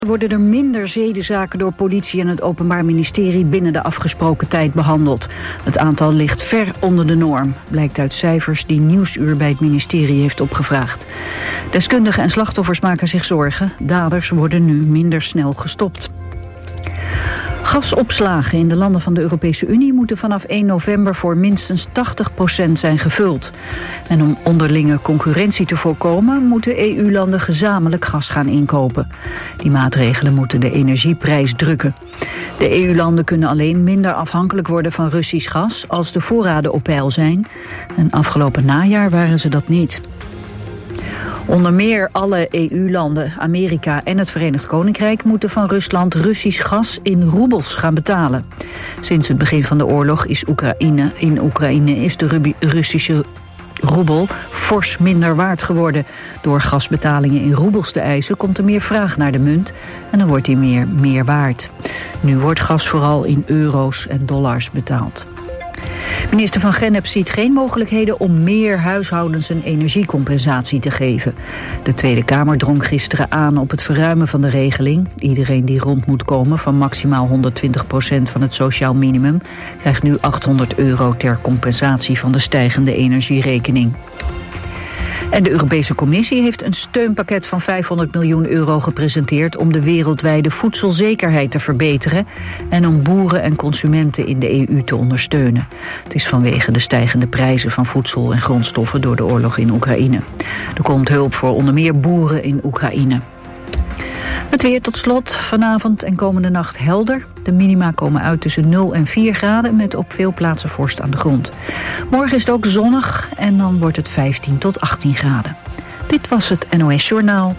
Worden er minder zedenzaken door politie en het Openbaar Ministerie binnen de afgesproken tijd behandeld. Het aantal ligt ver onder de norm, blijkt uit cijfers die Nieuwsuur bij het ministerie heeft opgevraagd. Deskundigen en slachtoffers maken zich zorgen. Daders worden nu minder snel gestopt. Gasopslagen in de landen van de Europese Unie moeten vanaf 1 november voor minstens 80% zijn gevuld. En om onderlinge concurrentie te voorkomen, moeten EU-landen gezamenlijk gas gaan inkopen. Die maatregelen moeten de energieprijs drukken. De EU-landen kunnen alleen minder afhankelijk worden van Russisch gas als de voorraden op peil zijn. En afgelopen najaar waren ze dat niet. Onder meer alle EU-landen, Amerika en het Verenigd Koninkrijk moeten van Rusland Russisch gas in roebels gaan betalen. Sinds het begin van de oorlog in Oekraïne is de Russische roebel fors minder waard geworden. Door gasbetalingen in roebels te eisen komt er meer vraag naar de munt en dan wordt die meer waard. Nu wordt gas vooral in euro's en dollars betaald. Minister Van Gennep ziet geen mogelijkheden om meer huishoudens een energiecompensatie te geven. De Tweede Kamer drong gisteren aan op het verruimen van de regeling. Iedereen die rond moet komen van maximaal 120% van het sociaal minimum krijgt nu €800 ter compensatie van de stijgende energierekening. En de Europese Commissie heeft een steunpakket van €500 miljoen gepresenteerd om de wereldwijde voedselzekerheid te verbeteren en om boeren en consumenten in de EU te ondersteunen. Het is vanwege de stijgende prijzen van voedsel en grondstoffen door de oorlog in Oekraïne. Er komt hulp voor onder meer boeren in Oekraïne. Het weer tot slot, vanavond en komende nacht helder. De minima komen uit tussen 0 en 4 graden... met op veel plaatsen vorst aan de grond. Morgen is het ook zonnig en dan wordt het 15 tot 18 graden. Dit was het NOS Journaal.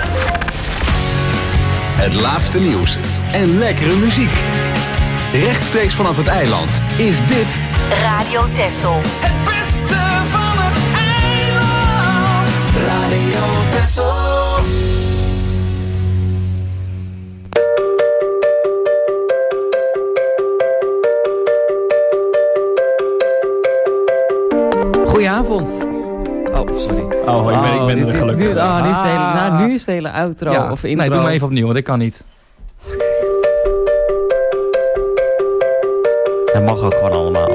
Het laatste nieuws en lekkere muziek. Rechtstreeks vanaf het eiland is dit... Radio Texel. Het beste van het eiland. Radio Texel. Goedenavond. Oh, sorry. Ik ben er gelukkig. Nu is de hele outro of intro. Nee, doe maar even opnieuw, want ik kan niet. Dat mag ook gewoon allemaal.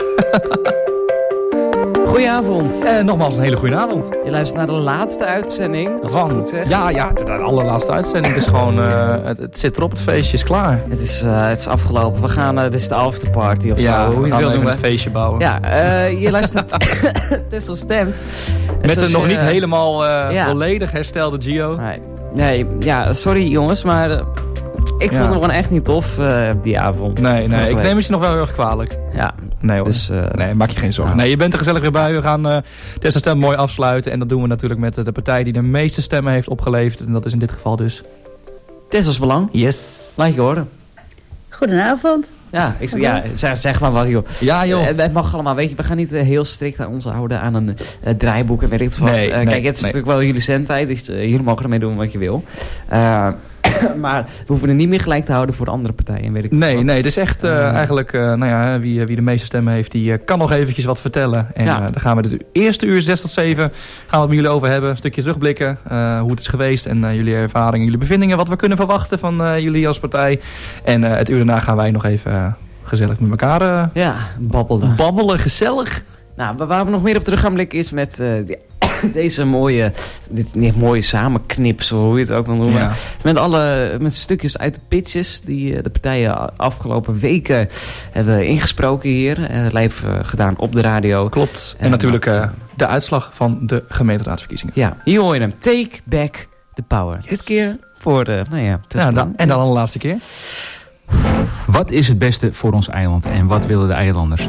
Goedenavond. Nogmaals een hele goede avond. Je luistert naar de laatste uitzending. De allerlaatste uitzending. Het is gewoon, het zit erop, het feestje is klaar. Het is afgelopen. We gaan, dit is de afterparty of zo. Hoe je het wil noemen. Een feestje bouwen. Ja, je luistert Texel Stemt. Met een nog niet helemaal volledig herstelde Gio. Nee, sorry jongens, maar... Ik vond het gewoon echt niet tof die avond. Nee, ik neem het je nog wel heel erg kwalijk. Ja. Nee hoor, dus, maak je geen zorgen. Nee, je bent er gezellig weer bij. We gaan Texel Stemt mooi afsluiten. En dat doen we natuurlijk met de partij die de meeste stemmen heeft opgeleverd. En dat is in dit geval dus... Texels Belang. Yes. Laat je horen. Goedenavond. Ja, zeg maar wat joh. Ja joh. Het mag allemaal, weet je, we gaan niet heel strikt aan ons houden aan een draaiboek en weet ik wat. Kijk, het is natuurlijk wel jullie zendtijd, dus jullie mogen ermee doen wat je wil. Maar we hoeven er niet meer gelijk te houden voor de andere partijen. Weet ik nee, het is echt eigenlijk... wie de meeste stemmen heeft, die kan nog eventjes wat vertellen. En dan gaan we de eerste uur 6 tot 7 gaan we het met jullie over hebben. Een stukje terugblikken, hoe het is geweest. En jullie ervaringen, jullie bevindingen. Wat we kunnen verwachten van jullie als partij. En het uur daarna gaan wij nog even gezellig met elkaar... babbelen. Babbelen, gezellig. Nou, waar we nog meer op terug gaan blikken is met... Deze mooie samenknips, hoe je het ook wil noemen. Ja. Met stukjes uit de pitches die de partijen afgelopen weken hebben ingesproken hier. Live gedaan op de radio. Klopt. En natuurlijk de uitslag van de gemeenteraadsverkiezingen. Ja, hier hoor je hem. Take back the power. Yes. Dit keer voor de... en dan de laatste keer. Wat is het beste voor ons eiland en wat willen de eilanders?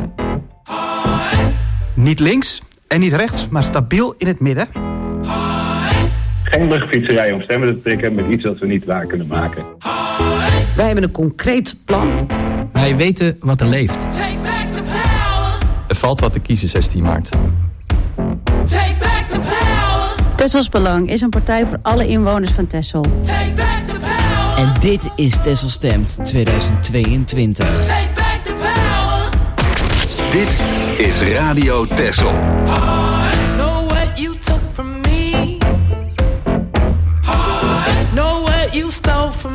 Niet links en niet rechts, maar stabiel in het midden. Geen luchtfietserij om stemmen te trekken met iets wat we niet waar kunnen maken. Wij hebben een concreet plan. Wij weten wat er leeft. Er valt wat te kiezen 16 maart. Texels Belang is een partij voor alle inwoners van Texel. En dit is Texel Stemt 2022. Dit is Radio Texel. Know what you took from me. Know what you stole from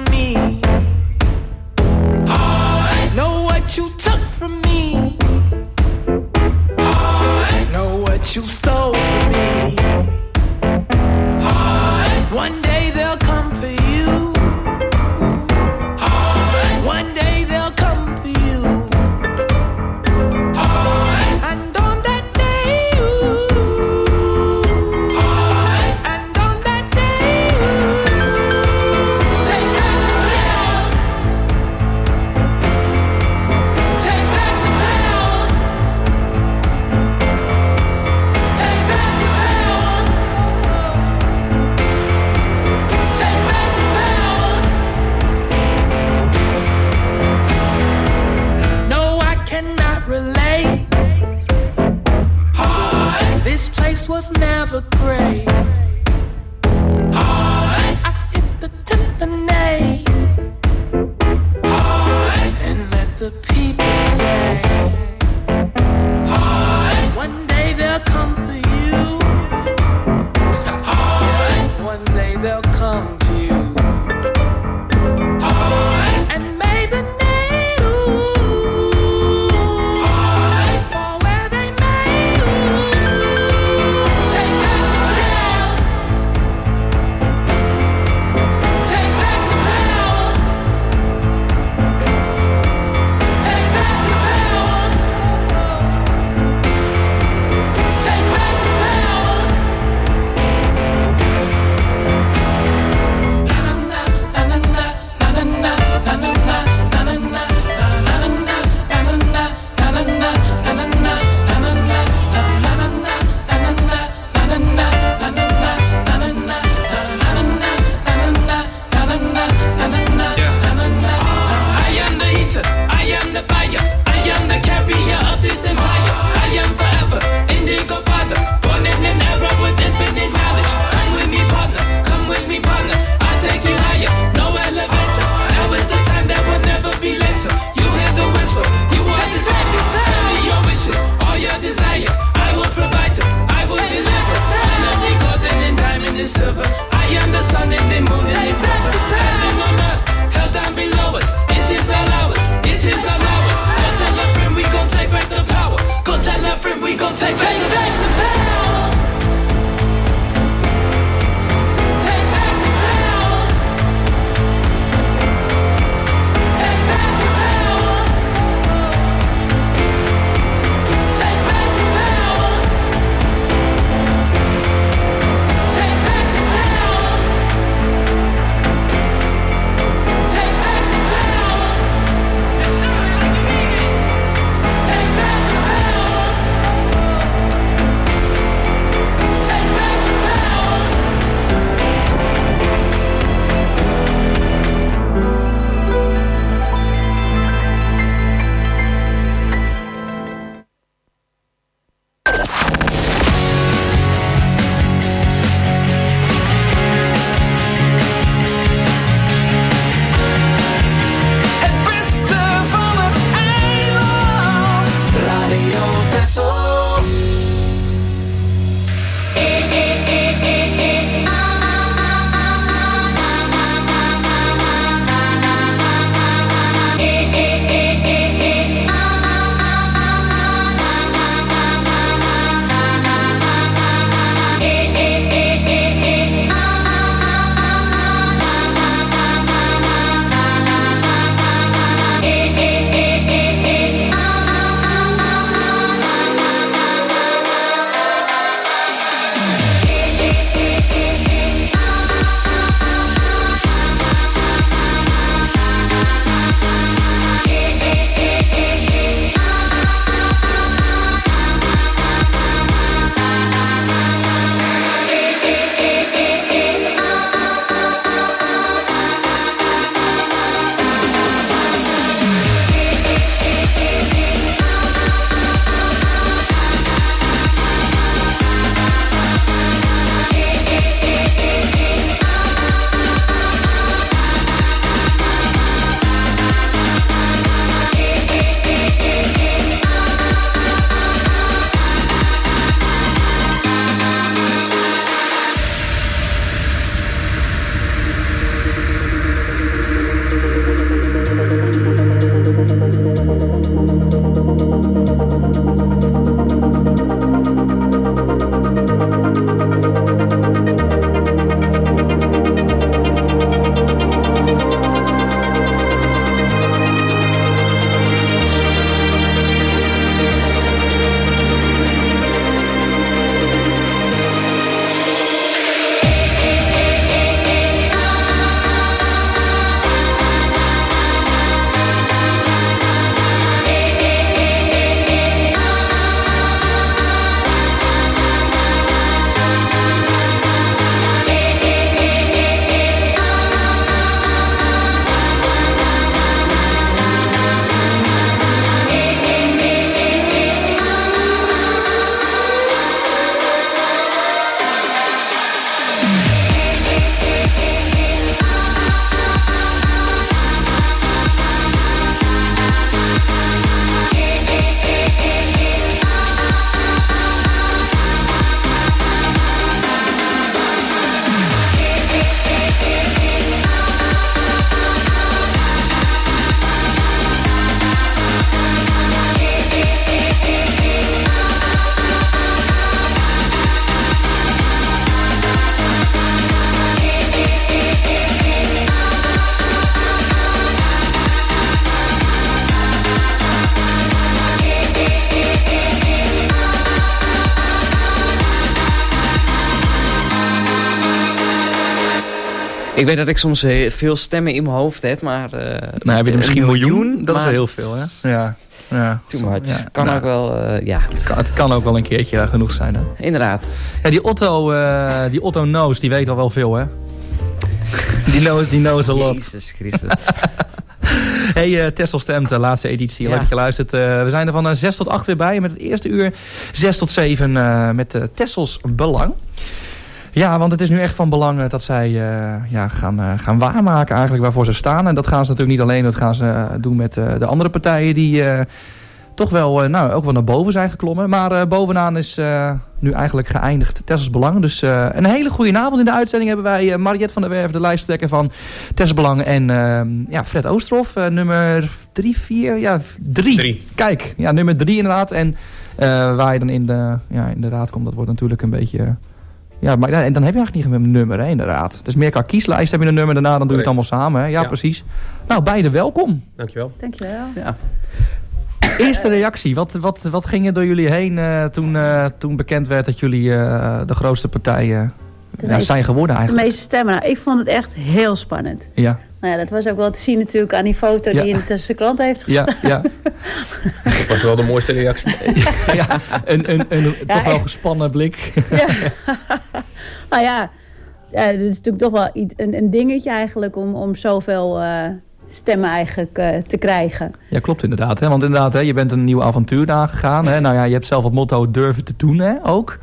Ik weet dat ik soms veel stemmen in mijn hoofd heb, maar... nou, heb je er misschien een miljoen? Dat is wel heel veel, hè? Ja. Too much. Ja, kan ook wel... Het kan ook wel een keertje genoeg zijn, hè? Inderdaad. Ja, die Otto Knows, die weet al wel veel, hè? Die knows a lot. Jezus Christus. Hey, Texel Stemt, de laatste editie. Leuk dat je luistert. We zijn er van 6 tot 8 weer bij. Met het eerste uur 6 tot 7 met Tessels Belang. Ja, want het is nu echt van belang dat zij gaan waarmaken eigenlijk waarvoor ze staan. En dat gaan ze natuurlijk niet alleen. Dat gaan ze doen met de andere partijen die toch wel ook wel naar boven zijn geklommen. Maar bovenaan is nu eigenlijk geëindigd Tessels Belang. Dus een hele goede avond in de uitzending hebben wij Mariette van der Werf, de lijsttrekker van Tessels Belang. En Fred Oosterhoff, nummer 3, 4? Ja, 3. Kijk, ja, nummer 3 inderdaad. En waar je dan in de raad komt, dat wordt natuurlijk een beetje... Ja, maar en dan heb je eigenlijk niet een nummer, hè, inderdaad. Het is meer qua kieslijst heb je een nummer, daarna dan doe je het allemaal samen. Hè? Ja, precies. Nou, beide welkom. Dankjewel. Ja. Eerste reactie. Wat ging er door jullie heen toen bekend werd dat jullie de grootste partij zijn geworden eigenlijk? De meeste stemmen. Nou, ik vond het echt heel spannend. Ja. Nou ja, dat was ook wel te zien natuurlijk aan die foto die in de krant heeft gestaan. Ja. Dat was wel de mooiste reactie. Een toch wel gespannen blik. Ja. Nou ja, dat is natuurlijk toch wel een dingetje eigenlijk om zoveel stemmen eigenlijk te krijgen. Ja, klopt inderdaad. Hè? Want inderdaad, hè, je bent een nieuw avontuur aangegaan. Hè? Nou ja, je hebt zelf het motto durven te doen, hè, ook.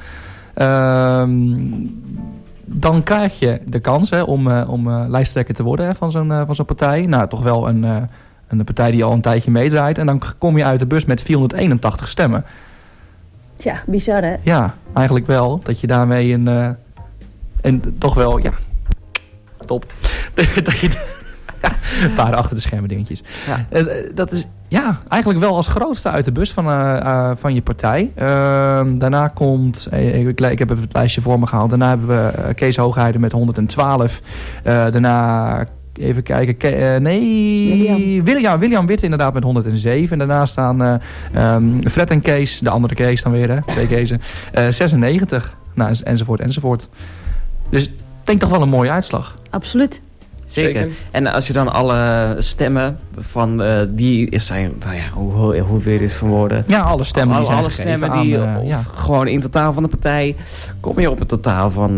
Dan krijg je de kans om lijsttrekker te worden, hè, van zo'n partij. Nou, toch wel een partij die al een tijdje meedraait. En dan kom je uit de bus met 481 stemmen. Tja, bizar hè? Ja, eigenlijk wel. Dat je daarmee en toch wel, ja, top. Dat je een paar achter de schermen dingetjes. Ja. Dat is eigenlijk wel als grootste uit de bus van je partij. Daarna komt, ik heb het lijstje voor me gehaald. Daarna hebben we Kees Hoogheide met 112. Daarna, even kijken, William Witte inderdaad met 107. En daarna staan Fred en Kees, de andere Kees dan weer, hè, 2 Keezen, 96. Nou, enzovoort. Dus ik denk toch wel een mooie uitslag. Absoluut. Zeker. En als je dan alle stemmen van die zijn, nou ja, hoe wil je dit verwoorden? Ja, alle stemmen die zijn alle stemmen die gewoon in totaal van de partij, kom je op een totaal van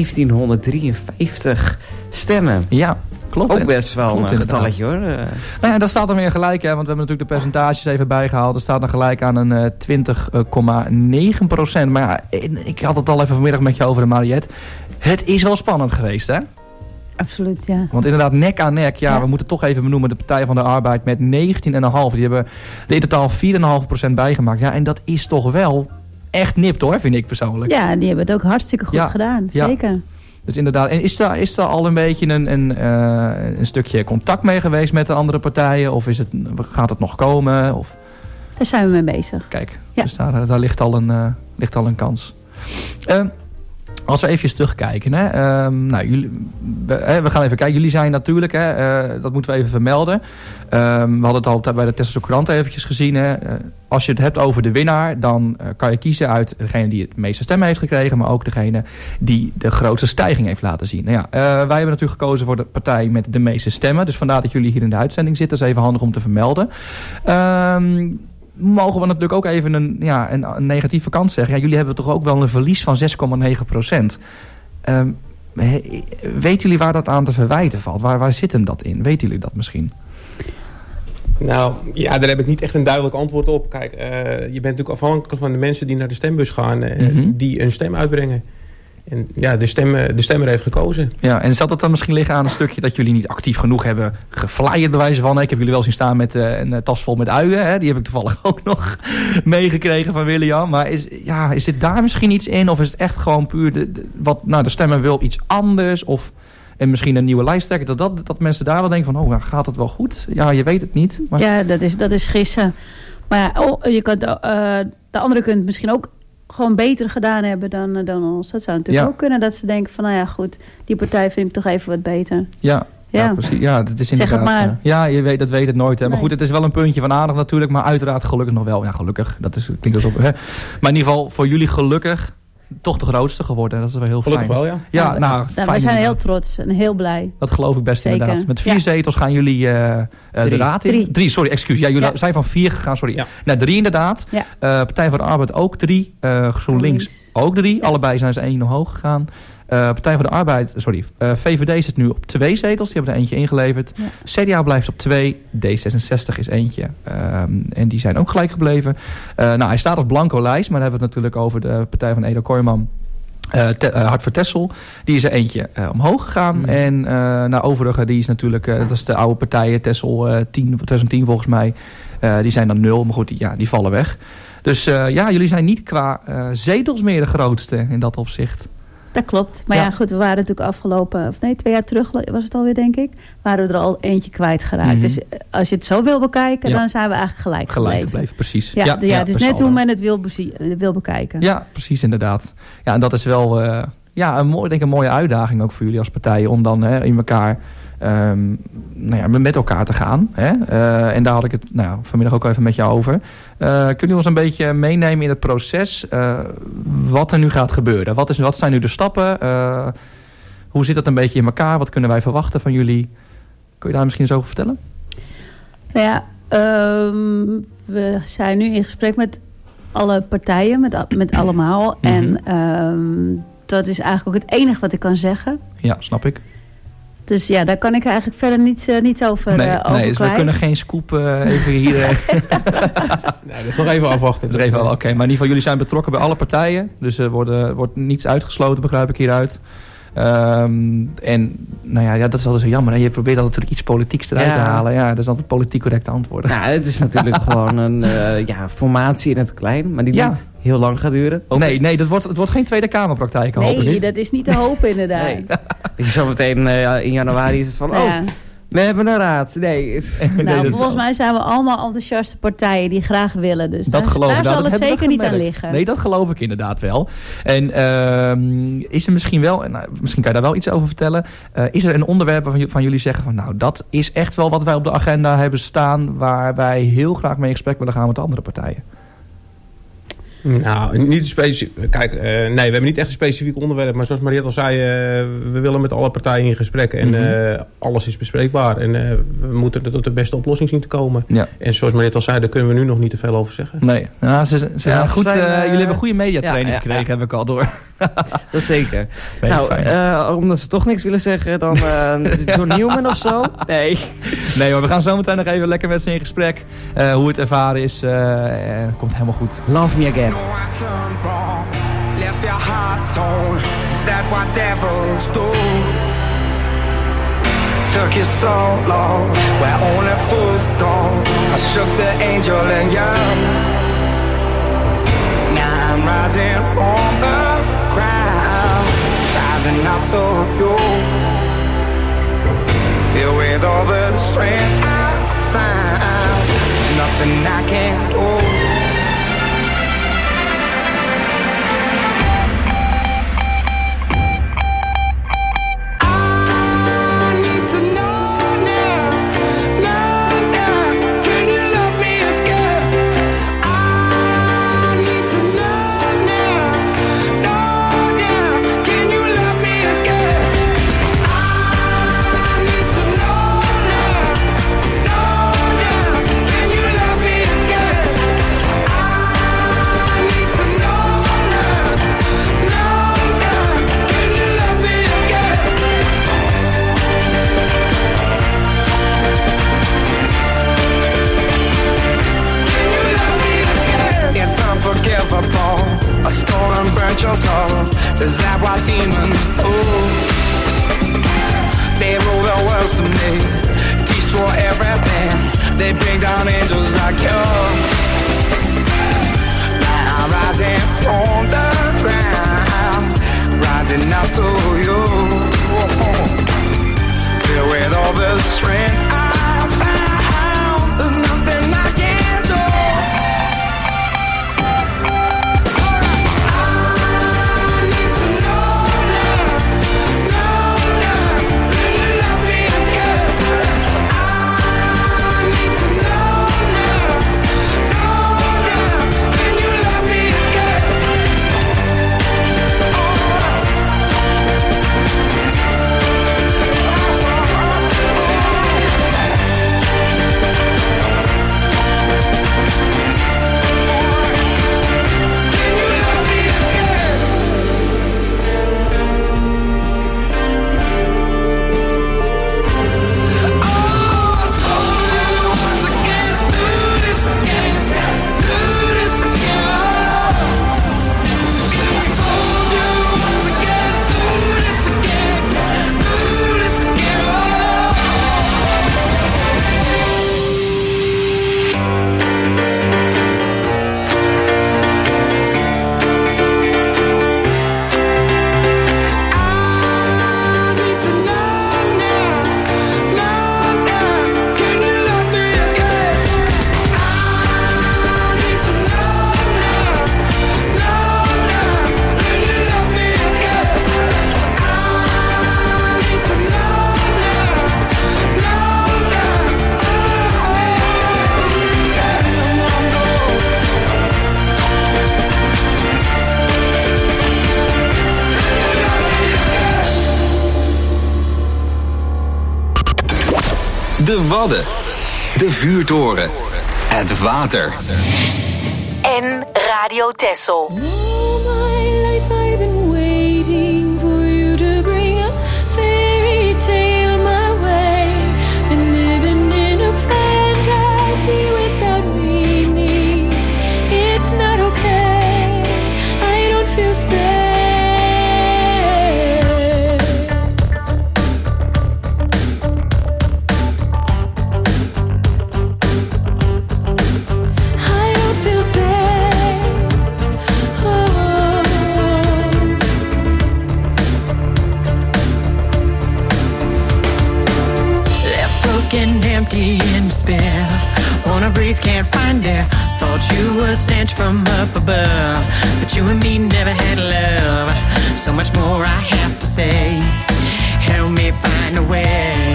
1553 stemmen. Ja. Klopt. Ook best wel een getalletje hoor. Nou ja, dat staat er weer gelijk, hè, want we hebben natuurlijk de percentages even bijgehaald. Dat staat dan gelijk aan een 20,9%. Maar ja, ik had het al even vanmiddag met je over de Mariette. Het is wel spannend geweest, hè? Absoluut, ja. Want inderdaad, nek aan nek, we moeten toch even benoemen de Partij van de Arbeid met 19,5. Die hebben er in totaal 4,5% bijgemaakt. Ja, en dat is toch wel echt nipt hoor, vind ik persoonlijk. Ja, die hebben het ook hartstikke goed gedaan, zeker. Ja. Dus inderdaad, en is daar al een beetje een stukje contact mee geweest met de andere partijen? Of gaat het nog komen? Of? Daar zijn we mee bezig. Kijk, dus daar ligt al een kans. Als we even terugkijken. Hè, we gaan even kijken. Jullie zijn natuurlijk, dat moeten we even vermelden. We hadden het al bij de Tesselse Courant eventjes gezien. Hè. Als je het hebt over de winnaar, dan kan je kiezen uit degene die het meeste stemmen heeft gekregen, maar ook degene die de grootste stijging heeft laten zien. Nou ja, wij hebben natuurlijk gekozen voor de partij met de meeste stemmen. Dus vandaar dat jullie hier in de uitzending zitten. Dat is even handig om te vermelden. Mogen we natuurlijk ook even een negatieve kant zeggen. Ja, jullie hebben toch ook wel een verlies van 6,9%. Weten jullie waar dat aan te verwijten valt? Waar zit hem dat in? Weten jullie dat misschien? Nou, ja, daar heb ik niet echt een duidelijk antwoord op. Kijk, je bent natuurlijk afhankelijk van de mensen die naar de stembus gaan, die een stem uitbrengen. En ja, de stemmer heeft gekozen. Ja, en zal dat dan misschien liggen aan een stukje dat jullie niet actief genoeg hebben geflyerd bij wijze van? Ik heb jullie wel zien staan met een tas vol met uien. Hè? Die heb ik toevallig ook nog meegekregen van William. Maar is dit daar misschien iets in? Of is het echt gewoon puur de stemmer wil iets anders? En misschien een nieuwe lijsttrekker. Dat mensen daar wel denken van, gaat het wel goed? Ja, je weet het niet. Maar... Ja, dat is gissen. Maar ja, je kunt, de andere kunt misschien ook gewoon beter gedaan hebben dan ons. Dat zou natuurlijk ook kunnen. Dat ze denken van, nou ja, goed, die partij vind ik toch even wat beter. Ja, precies. Ja, dat is inderdaad. Zeg het maar. Ja, dat weet het nooit. Hè. Maar goed, het is wel een puntje van aandacht natuurlijk. Maar uiteraard gelukkig nog wel. Ja, gelukkig. Dat klinkt alsof. Hè. Maar in ieder geval, voor jullie gelukkig toch de grootste geworden. Dat is wel heel fijn. Gelukkig wel, ja. Ja, nou, wij zijn heel trots en heel blij. Dat geloof ik best. Zeker. Inderdaad. Met 4 zetels gaan jullie de raad in. 3, sorry, excuus. Ja, jullie zijn van 4 gegaan, sorry. Ja. Nou, 3 inderdaad. Ja. Partij voor de Arbeid ook 3. GroenLinks ook 3. Ja. Allebei zijn ze 1 omhoog gegaan. Partij voor de Arbeid, VVD zit nu op 2 zetels. Die hebben er eentje ingeleverd. Ja. CDA blijft op 2. D66 is eentje. En die zijn ook gelijk gebleven. Hij staat als blanco lijst. Maar dan hebben we het natuurlijk over de partij van Edo Kooijman. Hart voor Texel. Die is er eentje omhoog gegaan. En overige, die is natuurlijk... dat is de oude partijen. Texel 2010 volgens mij. Die zijn dan 0. Maar goed, die vallen weg. Dus jullie zijn niet qua zetels meer de grootste in dat opzicht. Dat klopt. Maar goed, we waren natuurlijk 2 jaar terug was het alweer, denk ik. Waren we er al eentje kwijtgeraakt. Mm-hmm. Dus als je het zo wil bekijken, dan zijn we eigenlijk gelijk gebleven. Precies. Het is net hoe men het wil bekijken. Ja, precies, inderdaad. Ja, en dat is wel een mooie uitdaging ook voor jullie als partijen. Om dan in elkaar... met elkaar te gaan. En daar had ik het vanmiddag ook even met jou over. Kunnen jullie ons een beetje meenemen in het proces? Wat er nu gaat gebeuren? Wat zijn nu de stappen? Hoe zit dat een beetje in elkaar? Wat kunnen wij verwachten van jullie? Kun je daar misschien eens over vertellen? We zijn nu in gesprek met alle partijen. Met allemaal. Mm-hmm. En dat is eigenlijk ook het enige wat ik kan zeggen. Ja, snap ik. Dus daar kan ik eigenlijk verder niets over Nee, dus we kunnen geen scoop even hier... Nee, dat is nog even afwachten. Oké, maar in ieder geval, jullie zijn betrokken bij alle partijen. Dus er wordt niets uitgesloten, begrijp ik hieruit. Dat is altijd zo jammer. Hè? Je probeert altijd iets politieks eruit te halen. Ja, dat is altijd politiek correcte antwoorden. Ja, het is natuurlijk gewoon een formatie in het klein. Maar die niet heel lang gaat duren. Nee, het wordt geen Tweede Kamerpraktijk. Nee, dat is niet te hopen inderdaad. Nee. Zometeen in januari is het van... we hebben een raad. Volgens mij zijn we allemaal enthousiaste partijen die graag willen. Dus dat geloof ik. Daar zal het zeker niet aan liggen. Nee, dat geloof ik inderdaad wel. En is er misschien wel... misschien kan je daar wel iets over vertellen. Is er een onderwerp waarvan jullie zeggen van... dat is echt wel wat wij op de agenda hebben staan... waar wij heel graag mee in gesprek willen gaan met de andere partijen? Nou, niet specifiek. Kijk, we hebben niet echt een specifiek onderwerp. Maar zoals Mariette al zei, we willen met alle partijen in gesprek. En alles is bespreekbaar. En we moeten tot de beste oplossing zien te komen. Ja. En zoals Mariette al zei, daar kunnen we nu nog niet te veel over zeggen. Nee, ze zijn goed. Jullie hebben goede mediatraining gekregen, heb ik al door. Dat zeker. Omdat ze toch niks willen zeggen, dan John Newman of zo? Nee. Nee hoor, we gaan zo meteen nog even lekker met ze in gesprek. Hoe het ervaren is, komt helemaal goed. Love me again. Left your heart torn. Is that what devils do? Took you so long, where only fools go. I shook the angel and young. Now I'm rising from the crowd, rising up to you. Filled with all the strength I found, there's nothing I can't do. A storm burnt your soul. Is that what demons do? They rule the world to me, destroy everything. They bring down angels like you. Now I'm rising from the ground, rising up to you. Filled with all the strength I found, there's nothing I can't do. De Wadden. De Vuurtoren. Het water. En Radio Texel. Empty in despair, wanna breathe, can't find air. Thought you were sent from up above, but you and me never had love. So much more I have to say. Help me find a way.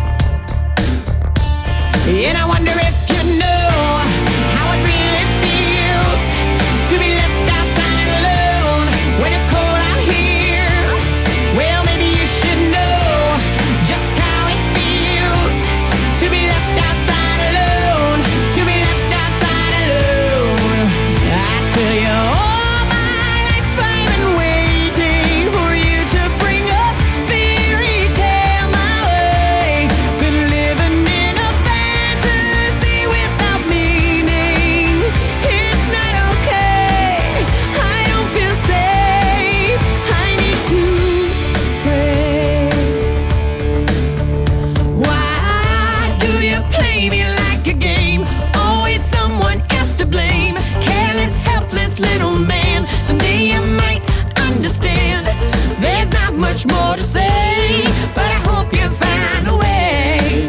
And I wonder if you know how it really feels to be left outside alone when it's cold out here. Well, maybe you should know just how it feels to be left outside alone, to be left outside alone. I tell you, all my life I've been waiting for you to bring a fairy tale my way. Been living in a fantasy without meaning. It's not okay, I don't feel safe, I need to pray. Why do you play me like a game? Always someone else to blame. Careless, helpless little man. Someday you might understand. There's not much more to say, but I hope you find a way.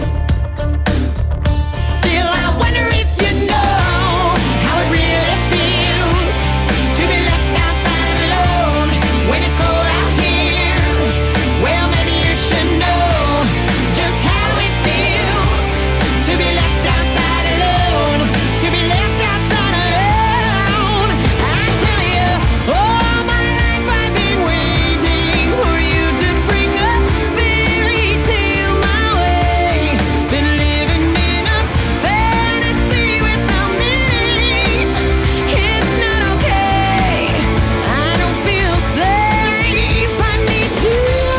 Still, I wonder if you know how it really feels to be left outside alone when it's cold out here. Well, maybe you should know just how it feels to be left outside alone, to be left outside alone. I tell you, all my life I've been waiting for you to bring a fairy tale my way. Been living in a fantasy without meaning. It's not okay, I don't feel safe, I need to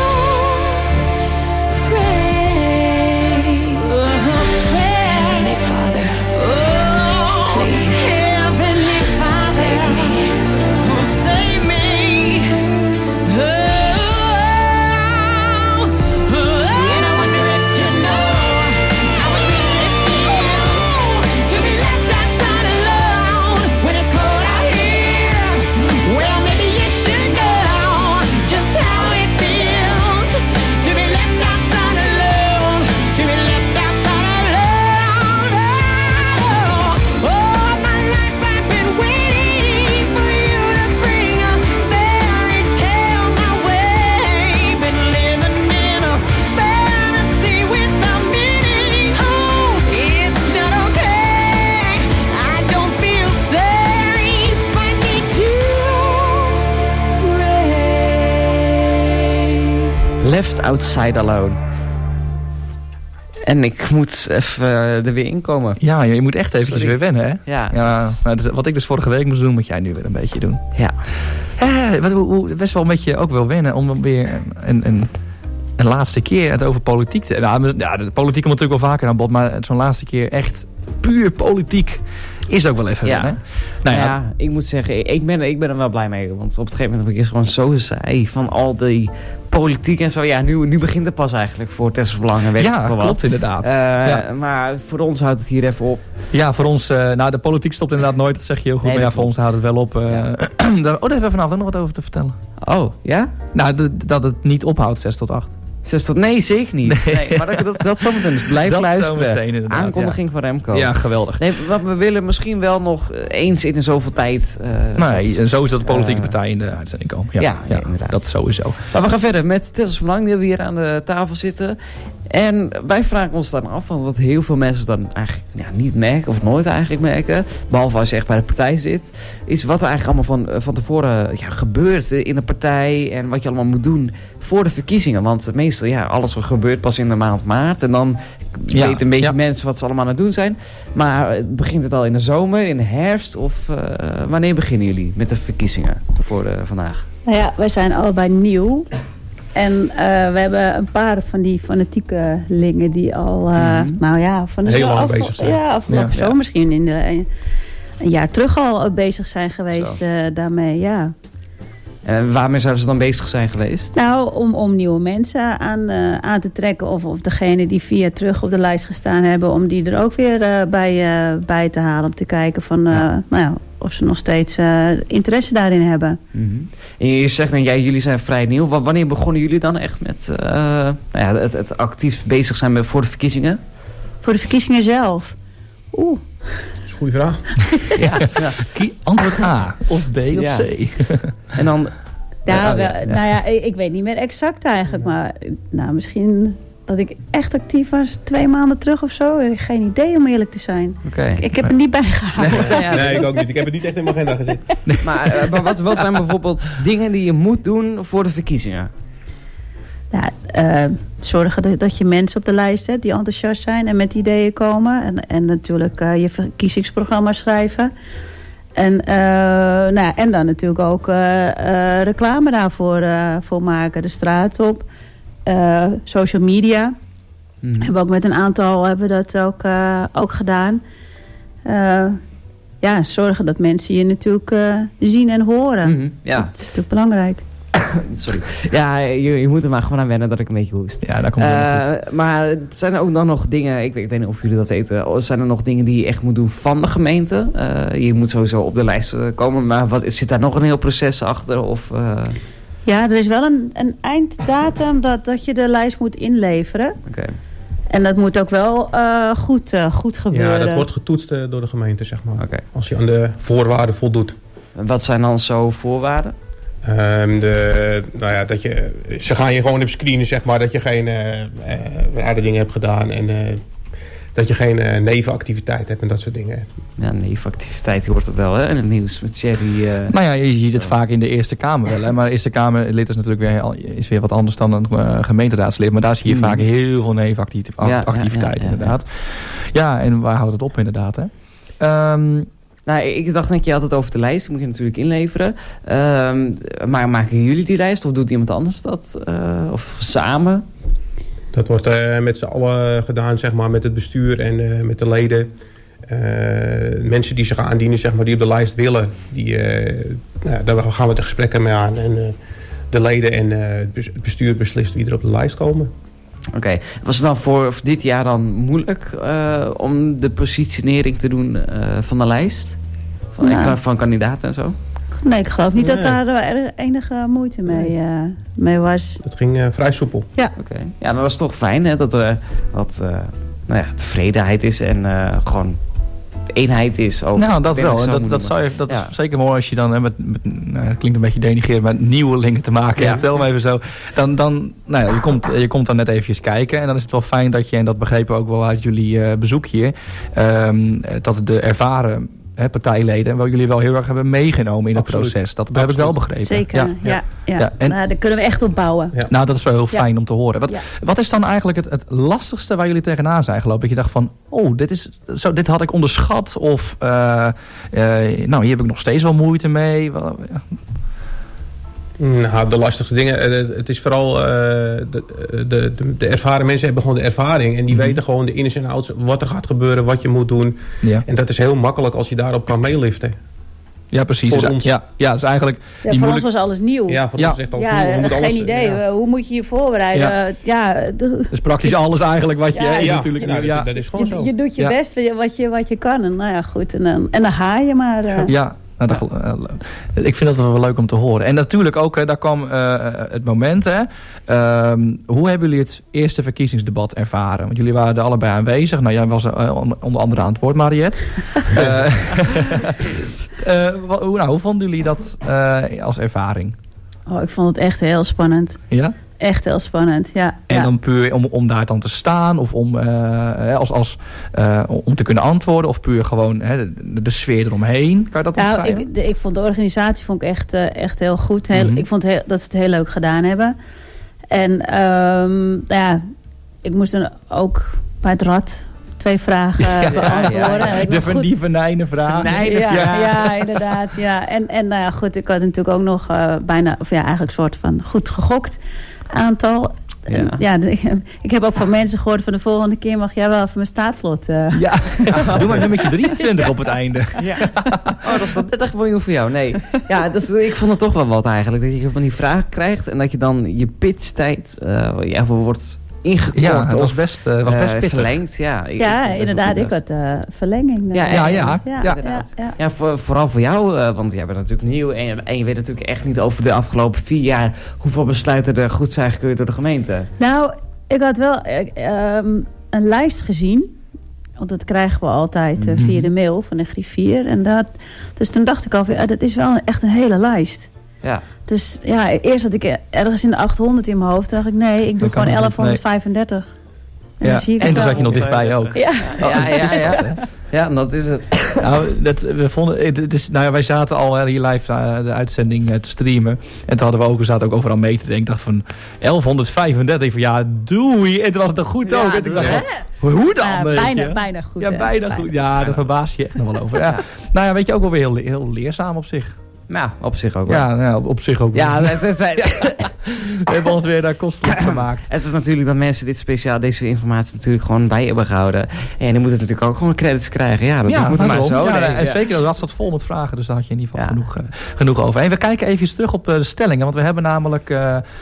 pray. Heavenly Father, please, Heavenly Father, save me. Oh, save me. And I wonder if you know how it really feels to be left outside alone when it's cold out here. Well, maybe you should know just how it feels to be left outside alone, to be left outside alone. All my life I've been waiting for you to bring a fairy tale my way. Been living in a fantasy without meaning. Oh, it's not okay, I don't feel safe, I need to pray. Left Outside Alone. En ik moet even er weer inkomen. Ja, je moet echt eventjes weer wennen, hè? Ja. Nou, dus wat ik dus vorige week moest doen, moet jij nu weer een beetje doen. Ja. Best wel een beetje ook wel wennen om weer een laatste keer het over politiek te... Nou, ja, de politiek komt natuurlijk wel vaker aan bod, maar zo'n laatste keer echt puur politiek is ook wel even wennen. Nou ja, ik moet zeggen, ik ben er wel blij mee. Want op het gegeven moment heb ik eens gewoon zo saai van al die politiek en zo. Ja, nu begint het pas eigenlijk voor Texels Belang. Ja, klopt inderdaad. Maar voor ons houdt het hier even op. Ja, voor ons, de politiek stopt inderdaad nooit, dat zeg je heel goed. Nee, maar ja, voor ons houdt het wel op. Daar hebben we vanavond nog wat over te vertellen. Oh, ja? Nou, dat het niet ophoudt, 6 tot 8. Nee, zeker niet. Nee, maar dat zometeen. Dus blijf luisteren. Aankondiging van Remco. Ja, geweldig. Nee, wat we willen misschien wel nog eens in zoveel tijd... en zo is dat de politieke partij in de uitzending komen. Ja, inderdaad. Dat sowieso. Maar we gaan verder met Texels Belang, die we hier aan de tafel zitten. En wij vragen ons dan af, van wat heel veel mensen dan eigenlijk niet merken, of nooit eigenlijk merken, behalve als je echt bij de partij zit, is wat er eigenlijk allemaal van tevoren gebeurt in de partij en wat je allemaal moet doen voor de verkiezingen. Want de meeste meestal, alles gebeurt pas in de maand maart. En dan weten een beetje mensen wat ze allemaal aan het doen zijn. Maar begint het al in de zomer, in de herfst? Of wanneer beginnen jullie met de verkiezingen voor vandaag? Nou ja, wij zijn allebei nieuw. En we hebben een paar van die fanatiekelingen die al, van de heel lang bezig zijn. Ja, afgelopen zomer misschien een jaar terug al bezig zijn geweest daarmee, ja. En waarmee zouden ze dan bezig zijn geweest? Nou, om nieuwe mensen aan te trekken. Of degene die 4 jaar terug op de lijst gestaan hebben. Om die er ook weer bij te halen. Om te kijken van, of ze nog steeds interesse daarin hebben. Mm-hmm. En je zegt, jullie zijn vrij nieuw. Wanneer begonnen jullie dan echt met het actief bezig zijn voor de verkiezingen? Voor de verkiezingen zelf? Dat is een goede vraag. Antwoord A of B of C. En dan... ik weet niet meer exact eigenlijk. Maar misschien dat ik echt actief was 2 maanden terug of zo. Geen idee om eerlijk te zijn. Okay. Ik heb er niet bij gehouden. Nee, ik ook niet. Ik heb het niet echt in mijn agenda gezet. Maar wat zijn bijvoorbeeld dingen die je moet doen voor de verkiezingen? Zorgen dat je mensen op de lijst hebt die enthousiast zijn en met ideeën komen. En natuurlijk je verkiezingsprogramma schrijven. En dan natuurlijk ook reclame daarvoor maken. De straat op. Social media. Hebben we ook met een aantal hebben we dat ook gedaan. Zorgen dat mensen je natuurlijk zien en horen. Mm-hmm, ja. Dat is natuurlijk belangrijk. Sorry. Ja, je moet er maar gewoon aan wennen dat ik een beetje hoest. Ja, daar komt het goed. Maar zijn er ook dan nog dingen, ik weet niet of jullie dat weten, zijn er nog dingen die je echt moet doen van de gemeente? Je moet sowieso op de lijst komen, maar zit daar nog een heel proces achter? Of, Ja, er is wel een einddatum dat je de lijst moet inleveren. Okay. En dat moet ook wel goed gebeuren. Ja, dat wordt getoetst door de gemeente, zeg maar. Okay. Als je aan de voorwaarden voldoet. En wat zijn dan zo voorwaarden? Ze gaan je gewoon even screenen, zeg maar, dat je geen rare dingen hebt gedaan en dat je geen nevenactiviteit hebt en dat soort dingen. Ja, nevenactiviteit, je hoort het wel, hè? In het nieuws met Thierry. Je ziet het vaak in de Eerste Kamer wel, hè? Maar de Eerste Kamerlid is natuurlijk weer wat anders dan een gemeenteraadslid. Maar daar zie je vaak heel veel nevenactiviteit, inderdaad. Ja, en waar houdt het op, inderdaad, hè? Ik dacht net, je had het over de lijst. Die moet je natuurlijk inleveren. Maar maken jullie die lijst? Of doet iemand anders dat? Of samen? Dat wordt met z'n allen gedaan, zeg maar, met het bestuur en met de leden. Mensen die zich aandienen, zeg maar, die op de lijst willen. Daar gaan we de gesprekken mee aan. En de leden en het bestuur beslist wie er op de lijst komen. Oké. Was het dan voor dit jaar dan moeilijk om de positionering te doen van de lijst? Van kandidaten en zo? Nee, ik geloof niet dat daar enige moeite mee was. Dat ging vrij soepel. Ja. Oké. Ja, maar dat is toch fijn, hè? Dat er wat tevredenheid is en gewoon eenheid is. Ook. Nou, dat wel. En dat is zeker mooi als je dan het klinkt een beetje denigrerend, maar nieuwelingen te maken hebt. Tel maar even zo. Je komt dan net eventjes kijken. En dan is het wel fijn dat je, en dat begrepen we ook wel uit jullie bezoek hier, dat de ervaren partijleden wel jullie wel heel erg hebben meegenomen in het proces. Dat heb ik wel begrepen. Zeker, ja. En daar kunnen we echt op bouwen. Ja. Nou, dat is wel heel fijn om te horen. Wat is dan eigenlijk het lastigste waar jullie tegenaan zijn gelopen? Dat je dacht van, dit had ik onderschat. Of, hier heb ik nog steeds wel moeite mee. Nou, de lastigste dingen, het is vooral de ervaren mensen hebben gewoon de ervaring en die weten gewoon de ins en outs wat er gaat gebeuren, wat je moet doen. Ja. En dat is heel makkelijk als je daarop kan meeliften. Ja, precies. Dus eigenlijk... voor ons was alles nieuw. Ja, voor ons is echt alles nieuw. Geen idee. Ja. Hoe moet je je voorbereiden? Dus praktisch alles eigenlijk wat je natuurlijk... Dat is gewoon zo. Je doet je best wat je kan. En goed. En dan ga je maar... Ik vind dat wel leuk om te horen. En natuurlijk ook, daar kwam het moment. Hè. Hoe hebben jullie het eerste verkiezingsdebat ervaren? Want jullie waren er allebei aanwezig. Nou, jij was onder andere aan het woord, Mariette. Hoe vonden jullie dat als ervaring? Ik vond het echt heel spannend. Ja? Echt heel spannend, ja. En dan puur om daar dan te staan of om te kunnen antwoorden of puur gewoon de sfeer eromheen? Kan je dat omschrijven? Ik vond de organisatie echt heel goed. Ik vond dat ze het heel leuk gedaan hebben. En ik moest dan ook bij het rad 2 vragen beantwoorden. De venijnen vragen. Ja, inderdaad. Ja. En nou ja, goed, ik had natuurlijk ook nog eigenlijk een soort van goed gegokt aantal. Ja. Ik heb ook van mensen gehoord van de volgende keer mag jij wel even mijn staatslot. Doe maar nummertje 23 op het einde. Ja. Dat is dan 30 miljoen voor jou. Nee. Ja, ik vond het toch wel wat eigenlijk. Dat je van die vraag krijgt en dat je dan je pitchtijd wordt ingekort. Ja, dat was best verlengd. Ja, inderdaad. Ik had verlenging. Ja, vooral voor jou, want jij bent natuurlijk nieuw en je weet natuurlijk echt niet over de afgelopen 4 jaar hoeveel besluiten er goed zijn gekeurd door de gemeente. Nou, ik had wel een lijst gezien. Want dat krijgen we altijd via de mail van de griffier. En dus toen dacht ik al, dat is wel echt een hele lijst. Ja. Dus eerst had ik ergens in de 800 in mijn hoofd. Toen dacht ik, nee, ik doe gewoon 1135. En toen zat je nog dichtbij ook. Ja, dat is het. Wij zaten al hier live de uitzending te streamen. En toen we zaten ook overal mee te denken. Ik dacht van 1135. Van doei. En toen was het er goed ook. En ik dacht hoe dan? Bijna goed. Ja, bijna goed. Ja, daar verbaas je echt nog wel over. Ja. Nou ja, weet je, ook wel weer heel leerzaam op zich. Ja, op zich ook wel. Ja, op zich ook wel. We hebben ons weer daar kostelijk gemaakt. Het is natuurlijk dat mensen deze informatie natuurlijk gewoon bij hebben gehouden. En die moeten natuurlijk ook gewoon credits krijgen. Ja, dat moet maar zo. En zeker, dat zat vol met vragen. Dus daar had je in ieder geval genoeg over. En we kijken even terug op de stellingen. Want we hebben namelijk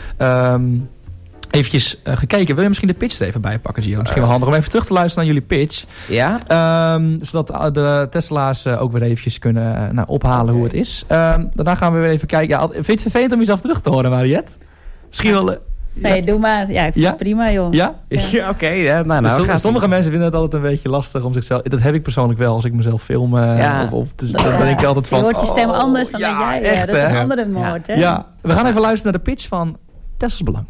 eventjes gekeken. Wil je misschien de pitch er even bij pakken, Gio? Misschien wel handig om even terug te luisteren naar jullie pitch. Ja. Zodat de Tesla's ook weer eventjes kunnen ophalen hoe het is. Daarna gaan we weer even kijken. Ja, vind je het vervelend om jezelf terug te horen, Mariette? Misschien wel... Nee, doe maar. Ja, ik vind het prima, joh. Ja? Ja, oké. Sommige mensen vinden het altijd een beetje lastig om zichzelf... Dat heb ik persoonlijk wel als ik mezelf film. Dus dan ben ik altijd van... Je hoort je stem anders dan dat jij. Echt, dat is een andere moord, hè? Ja, we gaan even luisteren naar de pitch van Tessels Belang.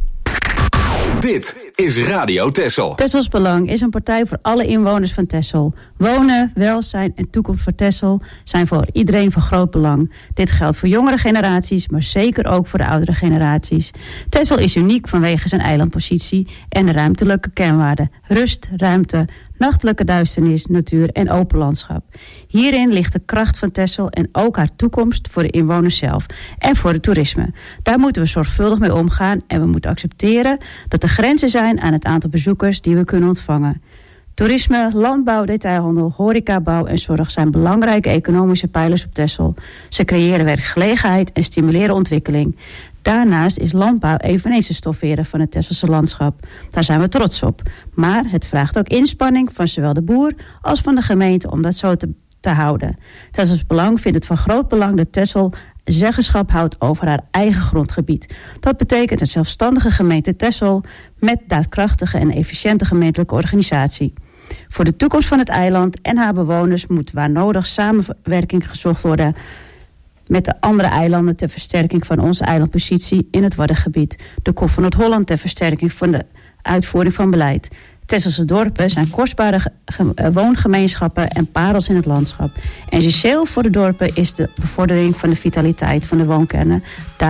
Dit is Radio Texel. Tessels Belang is een partij voor alle inwoners van Texel. Wonen, welzijn en toekomst voor Texel zijn voor iedereen van groot belang. Dit geldt voor jongere generaties, maar zeker ook voor de oudere generaties. Texel is uniek vanwege zijn eilandpositie en de ruimtelijke kernwaarden. Rust, ruimte, nachtelijke duisternis, natuur en open landschap. Hierin ligt de kracht van Texel en ook haar toekomst voor de inwoners zelf en voor het toerisme. Daar moeten we zorgvuldig mee omgaan en we moeten accepteren dat er grenzen zijn aan het aantal bezoekers die we kunnen ontvangen. Toerisme, landbouw, detailhandel, horeca, bouw en zorg zijn belangrijke economische pijlers op Texel. Ze creëren werkgelegenheid en stimuleren ontwikkeling. Daarnaast is landbouw eveneens een stofferen van het Tesselse landschap. Daar zijn we trots op. Maar het vraagt ook inspanning van zowel de boer als van de gemeente om dat zo te houden. Tessels Belang vindt het van groot belang dat Texel zeggenschap houdt over haar eigen grondgebied. Dat betekent een zelfstandige gemeente Texel met daadkrachtige en efficiënte gemeentelijke organisatie. Voor de toekomst van het eiland en haar bewoners moet waar nodig samenwerking gezocht worden met de andere eilanden ter versterking van onze eilandpositie in het Waddengebied. De Kop van Noord-Holland ter versterking van de uitvoering van beleid. Tesselse dorpen zijn kostbare woongemeenschappen en parels in het landschap. Essentieel voor de dorpen is de bevordering van de vitaliteit van de woonkernen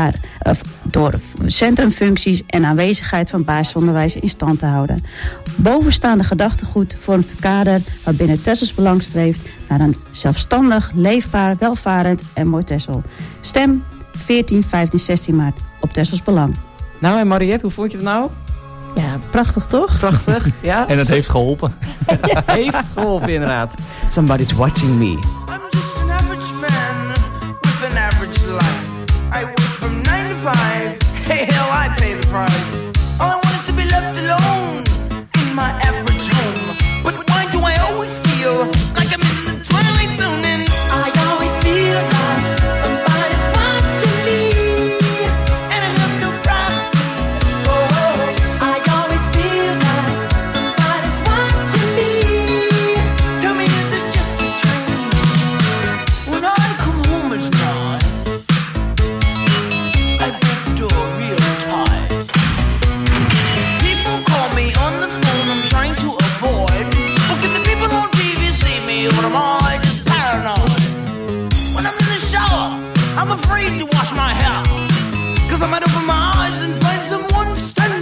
door centrumfuncties en aanwezigheid van basisonderwijs in stand te houden. Bovenstaande gedachtegoed vormt het kader waarbinnen Tessels Belang streeft naar een zelfstandig, leefbaar, welvarend en mooi Texel. Stem 14, 15, 16 maart op Tessels Belang. Nou en Mariette, hoe vond je het nou? Ja, prachtig toch? Prachtig, ja. En het heeft geholpen. Heeft geholpen, inderdaad. Somebody's watching me. I'm just an average man with an average life. I work from 9 to 5. Hey, hell, I pay the price. All I want is to be left alone in my average home. But why do I always feel like I'm in the twilight zone? And I always feel like somebody's watching me. And I have no privacy. I always feel like somebody's watching me. Tell me, is it just a dream? When I come home at night, I break the door real tight. People call me on the phone, I'm trying to avoid. But can the people on TV see me, or am I just paranoid? When I'm in the shower, I'm afraid to wash my hair, 'cause I might open my eyes and find someone standing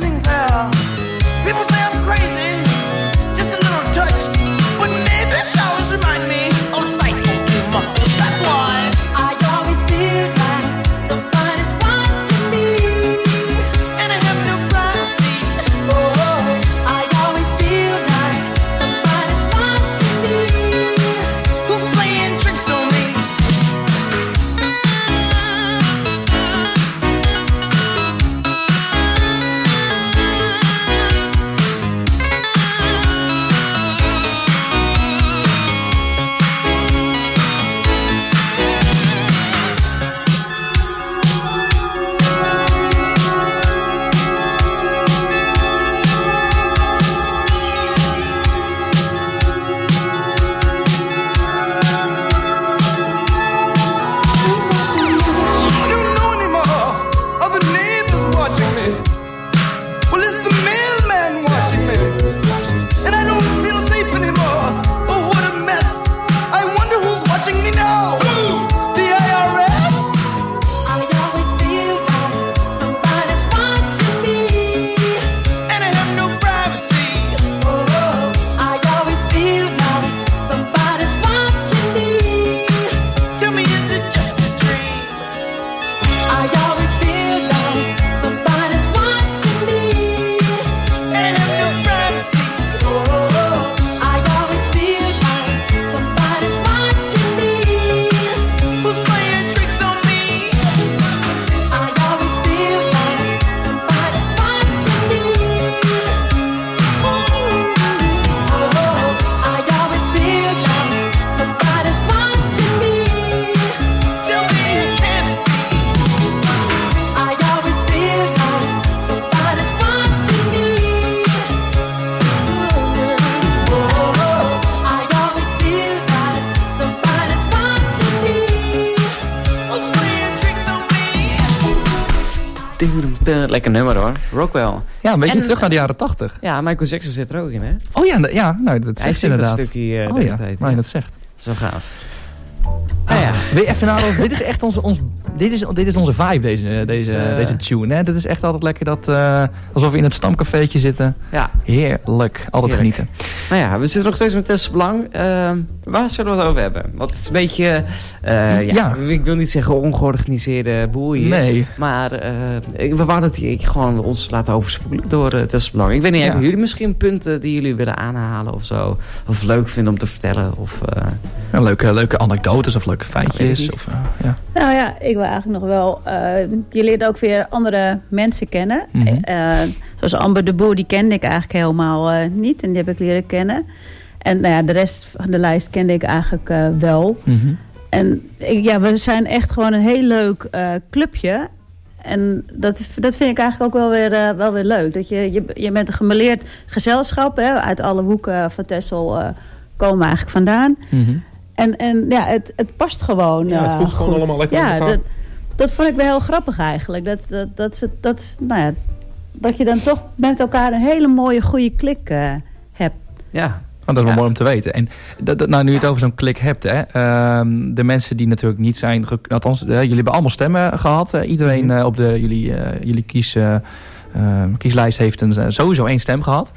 Lekker nummer hoor. Rockwell. Ja, een beetje terug naar de jaren 80. Ja, Michael Jackson zit er ook in, hè? Oh ja, nou, dat zegt inderdaad. Hij zingt een stukje de hele tijd. Nou, dat zegt. Zo gaaf. Wil je even naar ons? Dit is echt dit is onze vibe, deze tune. Hè? Dit is echt altijd lekker alsof we in het stamcafeetje zitten. Ja. Heerlijk. Altijd genieten. Nou ja, we zitten nog steeds met Tessel Belang. Waar zullen we het over hebben? Want het is een beetje, ik wil niet zeggen ongeorganiseerde boel hier. Nee. Maar we wouden het hier gewoon ons laten overspoelen door Tessel Belang. Ik weet niet, hebben jullie misschien punten die jullie willen aanhalen of zo? Of leuk vinden om te vertellen? Of, leuke anekdotes of leuke feitjes? Nou ja, ik wil eigenlijk nog wel... je leert ook weer andere mensen kennen. Mm-hmm. Zoals Amber de Boer, die kende ik eigenlijk helemaal niet. En die heb ik leren kennen. En nou ja, de rest van de lijst kende ik eigenlijk wel. Mm-hmm. En we zijn echt gewoon een heel leuk clubje. En dat vind ik eigenlijk ook wel weer leuk. Dat je bent een gemêleerd gezelschap. Hè, uit alle hoeken van Texel komen we eigenlijk vandaan. Mm-hmm. En ja, het past gewoon. Ja, het voelt gewoon allemaal lekker aan elkaar. Dat vond ik wel heel grappig eigenlijk. Dat je dan toch met elkaar een hele mooie, goede klik hebt. Ja. Dat is wel mooi om te weten. En nu je het over zo'n klik hebt, hè, de mensen die natuurlijk niet zijn... Althans, jullie hebben allemaal stemmen gehad. Iedereen op jullie kieslijst heeft sowieso 1 stem gehad.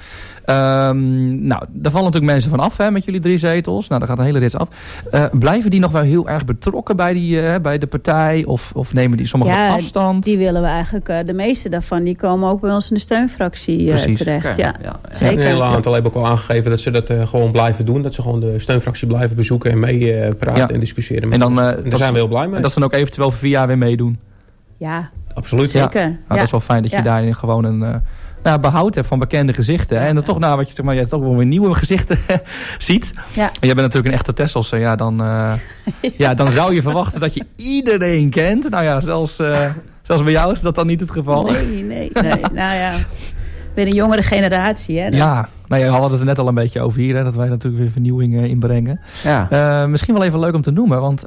Nou, daar vallen natuurlijk mensen van af, hè, met jullie 3 zetels. Nou, daar gaat een hele rits af. Blijven die nog wel heel erg betrokken bij de partij? Of nemen die sommigen afstand? Die willen we eigenlijk. De meeste daarvan die komen ook bij ons in de steunfractie terecht. Okay. Ja. Zeker. Een hele aantal hebben ook al aangegeven dat ze dat gewoon blijven doen. Dat ze gewoon de steunfractie blijven bezoeken en mee praten en discussiëren. Met ons. En daar zijn we heel blij mee. En dat ze dan ook eventueel voor 4 jaar weer meedoen. Ja. Absoluut. Zeker. Ja. Nou, dat is wel fijn dat je daarin gewoon een... behoud hebt van bekende gezichten. Hè? En dan toch wat je zeg maar, je toch wel weer nieuwe gezichten ziet. Ja. En jij bent natuurlijk een echte Tesselse. Dan zou je verwachten dat je iedereen kent. Nou ja, zelfs bij jou is dat dan niet het geval. Nee. Nou ja, weer een jongere generatie. Hè, ja, nou ja, we hadden het er net al een beetje over hier. Hè, dat wij natuurlijk weer vernieuwing inbrengen. Ja. Misschien wel even leuk om te noemen. Want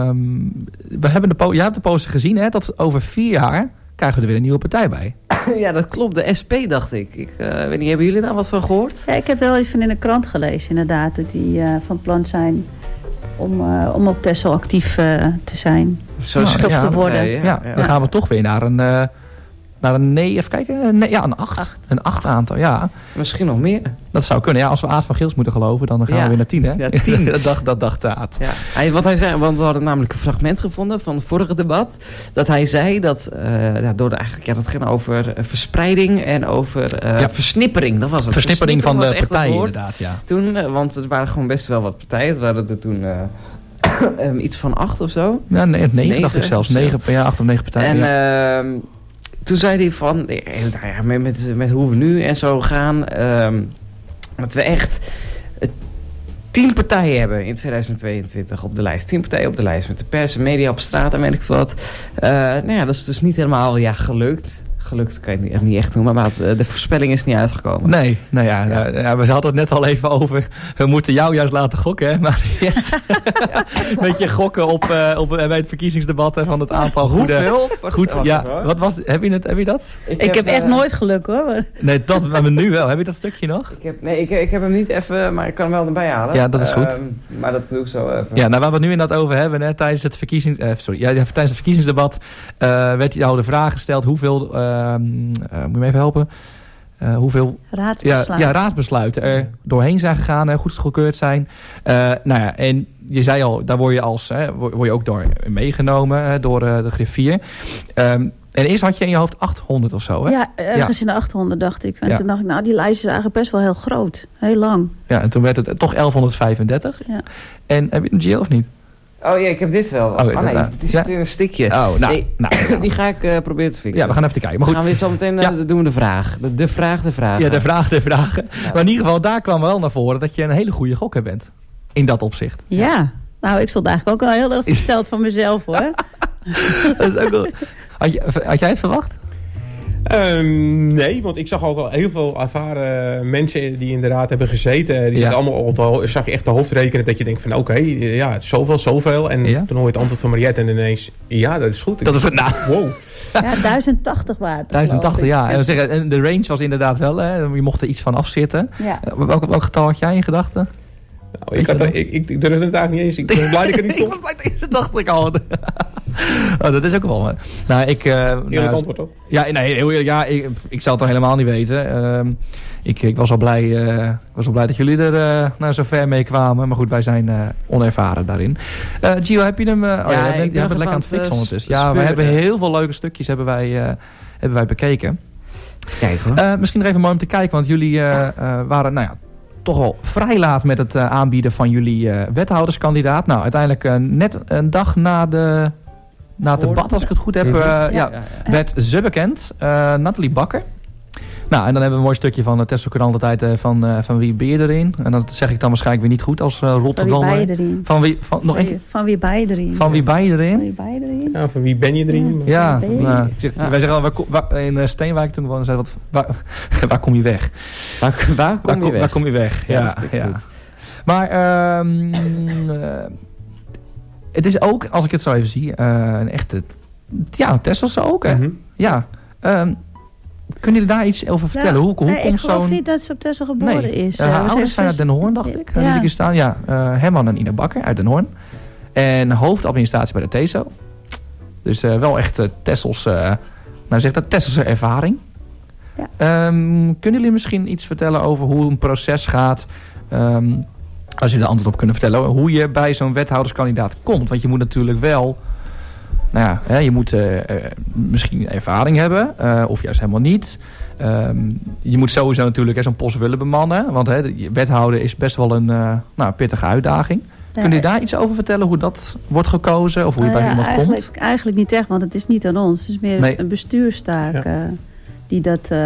jij hebt de poster gezien. Hè, dat over 4 jaar krijgen we er weer een nieuwe partij bij. Ja, dat klopt. De SP, dacht ik. Ik weet niet, hebben jullie daar wat van gehoord? Ja, ik heb wel iets van in de krant gelezen, inderdaad. Dat die van plan zijn om op Texel actief te zijn. Zo te worden. Ja. Dan gaan we toch weer naar een even kijken. Een 8. Een 8 aantal, ja. Misschien nog meer. Dat zou kunnen. Ja, als we Aad van Gils moeten geloven, dan gaan we weer naar 10, hè? Ja, 10. dat dacht Aad. Ja. Wat hij zei, want we hadden namelijk een fragment gevonden van het vorige debat. Dat hij zei dat, dat ging over verspreiding en over versnippering. Dat was het. Versnippering van de partij, inderdaad, ja. Toen, want er waren gewoon best wel wat partijen. Het waren er toen... iets van 8 of zo. Ja, 9 dacht ik zelfs. 8 of 9 partijen. En toen zei hij van, met hoe we nu en zo gaan, dat we echt 10 partijen hebben in 2022 op de lijst. 10 partijen op de lijst met de pers en media op straat en weet ik wat. Dat is dus niet helemaal gelukt. Gelukt kan je het niet echt noemen, maar de voorspelling is niet uitgekomen. Nee, we hadden het net al even over. We moeten jou juist laten gokken, hè? Maar een beetje gokken bij het verkiezingsdebat van het aantal goede. Goed, ja. Wat was? Heb je dat? Ik heb echt nooit geluk, hoor. Nee, maar nu wel. Heb je dat stukje nog? Ik heb hem niet even, maar ik kan hem wel erbij halen. Ja, dat is goed. Maar dat doe ik zo even. Ja, waar we het nu inderdaad over hebben, hè, tijdens het verkiezingsdebat werd jou de vraag gesteld hoeveel. Moet je me even helpen? Hoeveel raadsbesluiten er doorheen zijn gegaan, goedgekeurd zijn. En je zei al, daar word je ook door meegenomen door de griffier. En eerst had je in je hoofd 800 of zo, hè? Ja, ergens in de 800 dacht ik. En toen dacht ik, die lijst is eigenlijk best wel heel groot. Heel lang. Ja, en toen werd het toch 1135. Ja. En heb je een GL of niet? Oh ja, ik heb dit wel. Die zit in een stikje. Die ga ik proberen te fixen. Ja, we gaan even kijken. Maar goed. Dan gaan we zo meteen doen we de vraag. De vraag. Ja, de vraag. Ja. Maar in ieder geval, daar kwam wel naar voren dat je een hele goede gokker bent. In dat opzicht. Ja. Nou, ik stond eigenlijk ook wel heel erg versteld van mezelf, hoor. Dat is ook wel... Had jij het verwacht? Nee, want ik zag ook al heel veel ervaren mensen die inderdaad hebben gezeten. Die zitten allemaal zag je echt de hoofd rekenen dat je denkt van oké, het is zoveel. En toen hoor je het antwoord van Mariette en ineens, ja, dat is goed. Dat is het, Wow. Ja, 1080 watt. 1080, ja. En we zeggen, de range was inderdaad wel, hè. Je mocht er iets van afzitten. Ja. Welk getal had jij in gedachten? Nou, ik durfde het eigenlijk niet eens. Ik ben blij dat ik er niet stond. Ik was blij dat dacht ik al. Oh, dat is ook wel. Nou, eerlijk antwoord toch? Ja, nee, heel eerlijk. Ja, ik zou het dan helemaal niet weten. Ik was al blij dat jullie er zo ver mee kwamen. Maar goed, wij zijn onervaren daarin. Gio, heb je hem... jij bent lekker aan het fixen ondertussen. Ja, we hebben heel veel leuke stukjes hebben wij bekeken. Kijk hoor. Misschien nog even mooi om te kijken, want jullie waren, toch wel vrij laat met het aanbieden van jullie wethouderskandidaat. Nou, uiteindelijk net een dag na het debat, als ik het goed heb, werd ze bekend. Nathalie Bakker. Nou, en dan hebben we een mooi stukje van de Texel Courant altijd van wie ben je erin? En dat zeg ik dan waarschijnlijk weer niet goed als Rotterdammer. Van wie ben je erin? Van wie ben je erin? Ja, van wie ben je erin? Ja, wij zeggen al, in Steenwijk toen we zeiden, waar kom je weg? Waar kom je weg? Ja. Maar het is ook, als ik het zo even zie, een echte... Ja, Tesselse ook, hè? Mm-hmm. Ja. Kunnen jullie daar iets over vertellen? Hoe komt ik geloof niet dat ze op Texel geboren is. Haar ouders zijn uit Den Hoorn, dacht ik. Die zie ik staan. Ja, Herman en Ina Bakker uit Den Hoorn. En hoofdadministratie bij de TESO. Dus wel echt Tesselse ervaring. Ja. Kunnen jullie misschien iets vertellen over hoe een proces gaat... als jullie er antwoord op kunnen vertellen... hoe je bij zo'n wethouderskandidaat komt? Want je moet natuurlijk wel... je moet misschien ervaring hebben, of juist helemaal niet. Je moet sowieso natuurlijk zo'n post willen bemannen. Want wethouder is best wel een pittige uitdaging. Ja, kun je daar iets over vertellen, hoe dat wordt gekozen? Of hoe je bij iemand komt? Eigenlijk niet echt, want het is niet aan ons. Het is meer een bestuurstaak die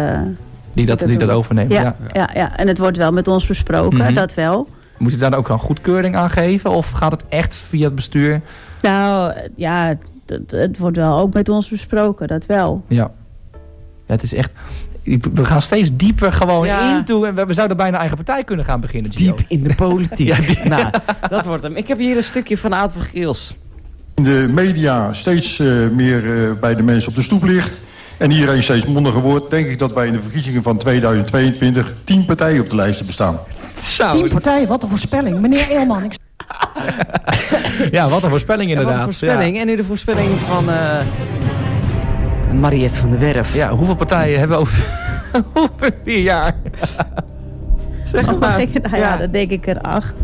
dat overneemt. Ja, en het wordt wel met ons besproken, dat wel. Moet je daar dan ook een goedkeuring aan geven? Of gaat het echt via het bestuur? Nou, ja... Het wordt wel ook met ons besproken, dat wel. Ja, het is echt... We gaan steeds dieper gewoon in toe. En we zouden bijna eigen partij kunnen gaan beginnen, Gio. Diep in de politiek. Nou, dat wordt hem. Ik heb hier een stukje van Aad van Geels. In de media steeds meer bij de mensen op de stoep ligt. En iedereen steeds mondiger wordt. Denk ik dat wij in de verkiezingen van 2022 10 partijen op de lijsten bestaan. 10 partijen, wat een voorspelling. Meneer Eelman, Ja, wat een voorspelling inderdaad. Wat een voorspelling. Ja. En nu de voorspelling van Mariette van der Werf. Ja, hoeveel partijen hebben we over 4 jaar? Zeg maar. Dan denk ik er 8.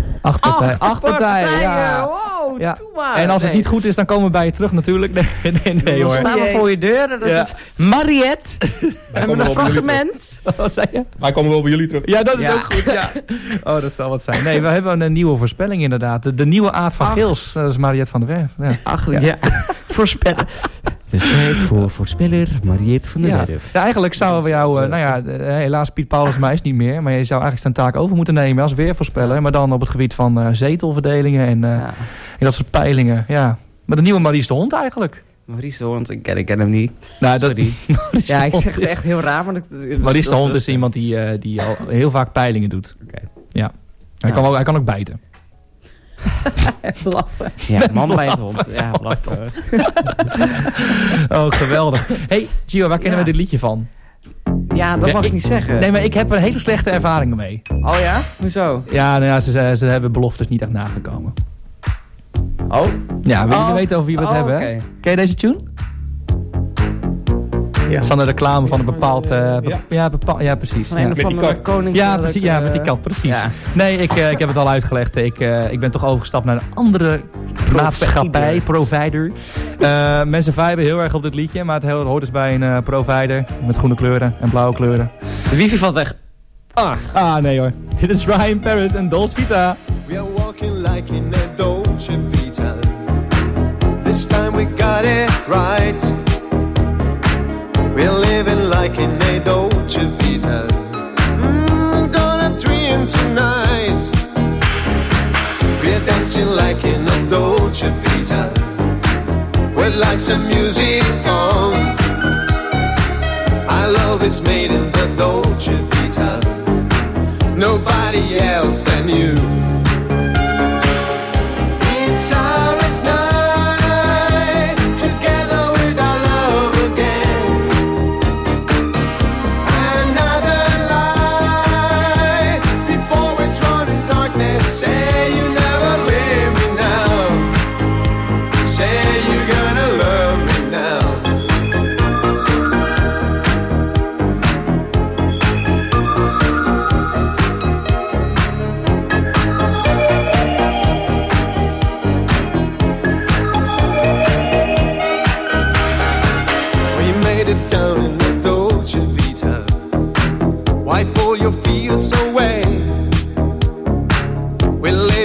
8 partijen, ja. Wow, ja. Doe maar. En als het niet goed is, dan komen we bij je terug natuurlijk. Nee hoor. Dan staan we voor je deur. Dat is Mariette. We hebben een fragment. Wat zei je? Wij komen wel bij jullie terug. Ja, dat is ook goed. Ja. Oh, dat zal wat zijn. Nee, we hebben een nieuwe voorspelling inderdaad. De nieuwe Aad van Geels. Dat is Mariette van der Werf. Ja. Voorspellen. Het is tijd voor voorspeller Mariette van der Werf. Ja, eigenlijk zouden we jou... helaas Piet Paulusma is niet meer. Maar je zou eigenlijk zijn taak over moeten nemen als weervoorspeller. Maar dan op het gebied van zetelverdelingen en dat soort peilingen. Ja. Maar de nieuwe Maries de Hond eigenlijk. Maries de Hond, ik ken hem niet. Nou, sorry. Ja, ik zeg het echt heel raar. Maar Maries de Hond is iemand die al heel vaak peilingen doet. Okay. Ja. Hij kan ook bijten. Blaffen. Ja, man bij het hond. Ja, blaffen. Oh, geweldig. Hey, Gio, waar kennen we dit liedje van? Ja, dat mag ik niet zeggen. Nee, maar ik heb een hele slechte ervaring mee. Oh ja? Hoezo? Ja, ze hebben beloftes niet echt nagekomen. Oh? Ja, wil je weten over wie we het hebben? Okay. Ken je deze tune? Ja. Van de reclame van een bepaald... ja, precies. Van met die kat. Precies, met die kat, precies. Ja. Nee, ik heb het al uitgelegd. Ik ben toch overgestapt naar een andere maatschappij, provider. Mensen viben heel erg op dit liedje, maar het hoort dus bij een provider met groene kleuren en blauwe kleuren. De wifi valt weg. Nee hoor. Dit is Ryan Paris en Dolce Vita. We are walking like in a Dolce Vita. This time we got it right. We're living like in a Dolce Vita. Gonna dream tonight. We're dancing like in a Dolce Vita. With lights and music on. Our love is made in the Dolce Vita. Nobody else than you. It's our last night together with our love.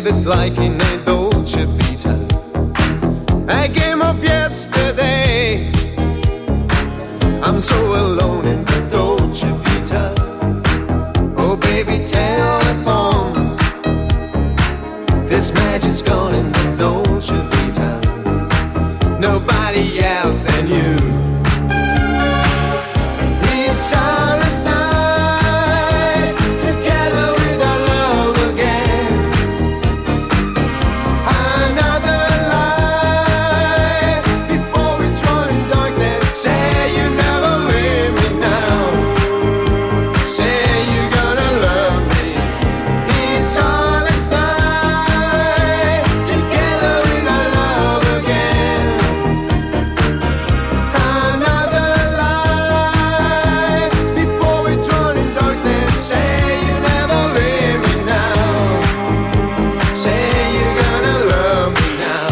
live it like in a Dolce Vita. A game of yesterday. I'm so alone in the Dolce Vita. Oh baby, telephone. This magic's gone in the Dolce Vita. Nobody else than you. It's endless night, together with our love again. Another light, before we join darkness. Say you never leave me now. Say you're gonna love me. It's endless night, together with our love again. Another light, before we drown in darkness. Say you never leave me now. Say you're gonna love me now.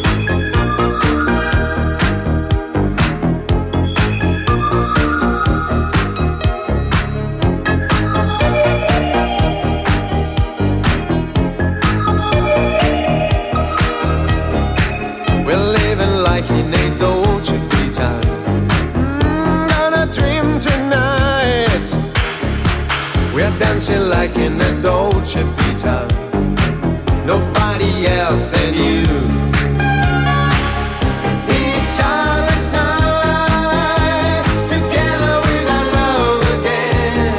We're living like in a Dolce Vita. Gonna dream tonight. We're dancing like in a Dolce Vita. Nobody else than you. It's endless night, together with our love again.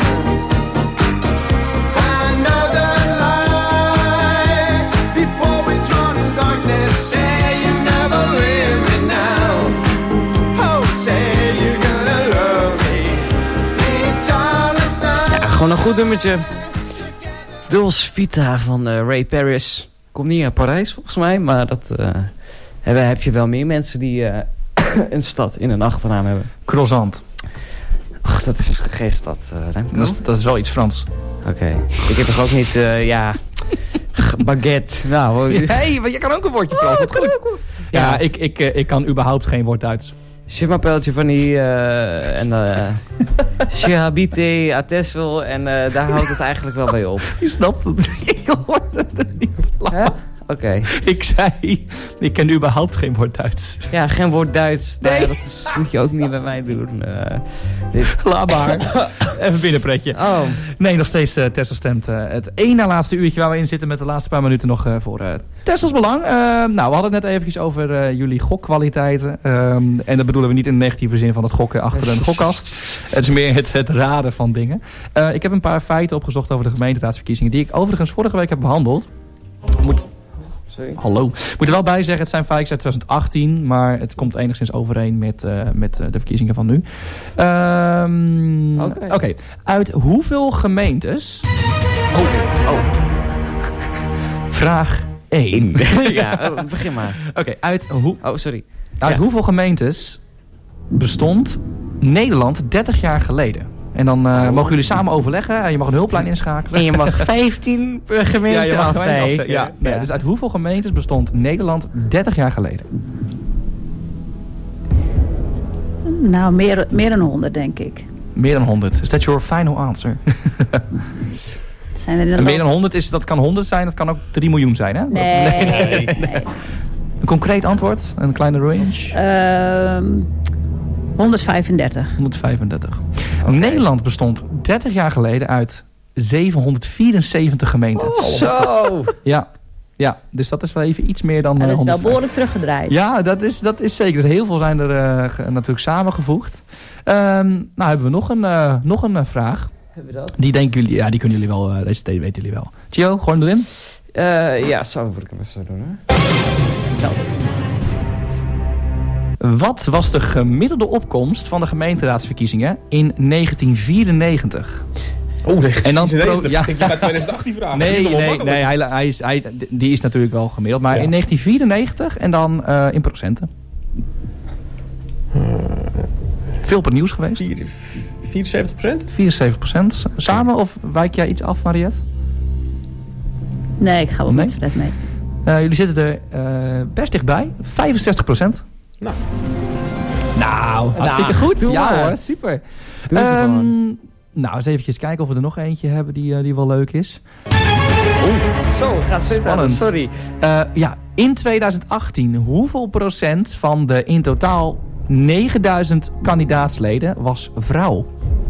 Another light, before we drown in darkness. Say you never leave me now. Oh, say you're gonna love me. It's endless night. Ja, gewoon een goed nummertje. Dolce Vita van Ray Paris. Komt niet uit Parijs volgens mij, maar dat heb je wel meer mensen die een stad in een achternaam hebben. Croissant. Ach, dat is geen stad, Remco. Dat is wel iets Frans. Oké. Ik heb toch ook niet, baguette. Nou, Hey, maar je kan ook een woordje Frans. Dat goed. Ja, ik kan überhaupt geen woord Duits. Je m'appelle Giovanni en je habite à Texel en daar houdt het eigenlijk wel bij op. Je snapt het. Ik hoorde het niet. Oké. Ik zei, ik ken überhaupt geen woord Duits. Ja, geen woord Duits. Nee. Dat moet je ook niet bij mij doen. Laat maar. Even binnenpretje. Oh. Nee, nog steeds Tessel stemt. Het één na laatste uurtje waar we in zitten met de laatste paar minuten nog voor Tessels Belang. Nou, we hadden het net eventjes over jullie gokkwaliteiten. En dat bedoelen we niet in de negatieve zin van het gokken achter een gokkast. Het is meer het raden van dingen. Ik heb een paar feiten opgezocht over de gemeenteraadsverkiezingen die ik overigens vorige week heb behandeld. Hallo. Ik moet er wel bij zeggen, het zijn feitjes uit 2018, maar het komt enigszins overeen met de verkiezingen van nu. Oké. Uit hoeveel gemeentes... Oh. Vraag 1. Ja, begin maar. Oké, uit hoeveel gemeentes bestond Nederland 30 jaar geleden? En dan mogen jullie samen overleggen. Je mag een hulplijn inschakelen. En je mag 15 gemeenten afzeggen. Dus uit hoeveel gemeentes bestond Nederland 30 jaar geleden? Nou, meer dan 100, denk ik. Meer dan 100. Is that your final answer? Zijn er en meer dan 100 dat kan 100 zijn, dat kan ook 3 miljoen zijn, hè? Nee. Een concreet antwoord? Een kleine range? 135. 135. Okay. Nederland bestond 30 jaar geleden uit 774 gemeentes. Oh, zo! Ja, dus dat is wel even iets meer dan 105. Dat is wel 105. behoorlijk teruggedraaid. Ja, dat is zeker. Dus heel veel zijn er natuurlijk samengevoegd. Nou hebben we nog een vraag. Hebben we dat? Die denken jullie, ja, die kunnen jullie wel, deze weten jullie wel. Gio, gewoon erin. Ja, zo moet ik hem even doen, hè. Nou. Wat was de gemiddelde opkomst van de gemeenteraadsverkiezingen in 1994? Oh, nee, en dan ik denk je gaat 2018 vragen. Nee, die is natuurlijk wel gemiddeld. Maar in 1994 en dan in procenten. Veel op het nieuws geweest. 74%? 74%. Samen of wijk jij iets af, Mariette? Nee, ik ga wel met Fred mee. Jullie zitten er best dichtbij. 65%. Nou, hartstikke goed. Ja hoor, super. Nou, eens eventjes kijken of we er nog eentje hebben die wel leuk is. Zo, gaat zitten. Sorry. In 2018, hoeveel procent van de in totaal 9000 kandidaatsleden was vrouw?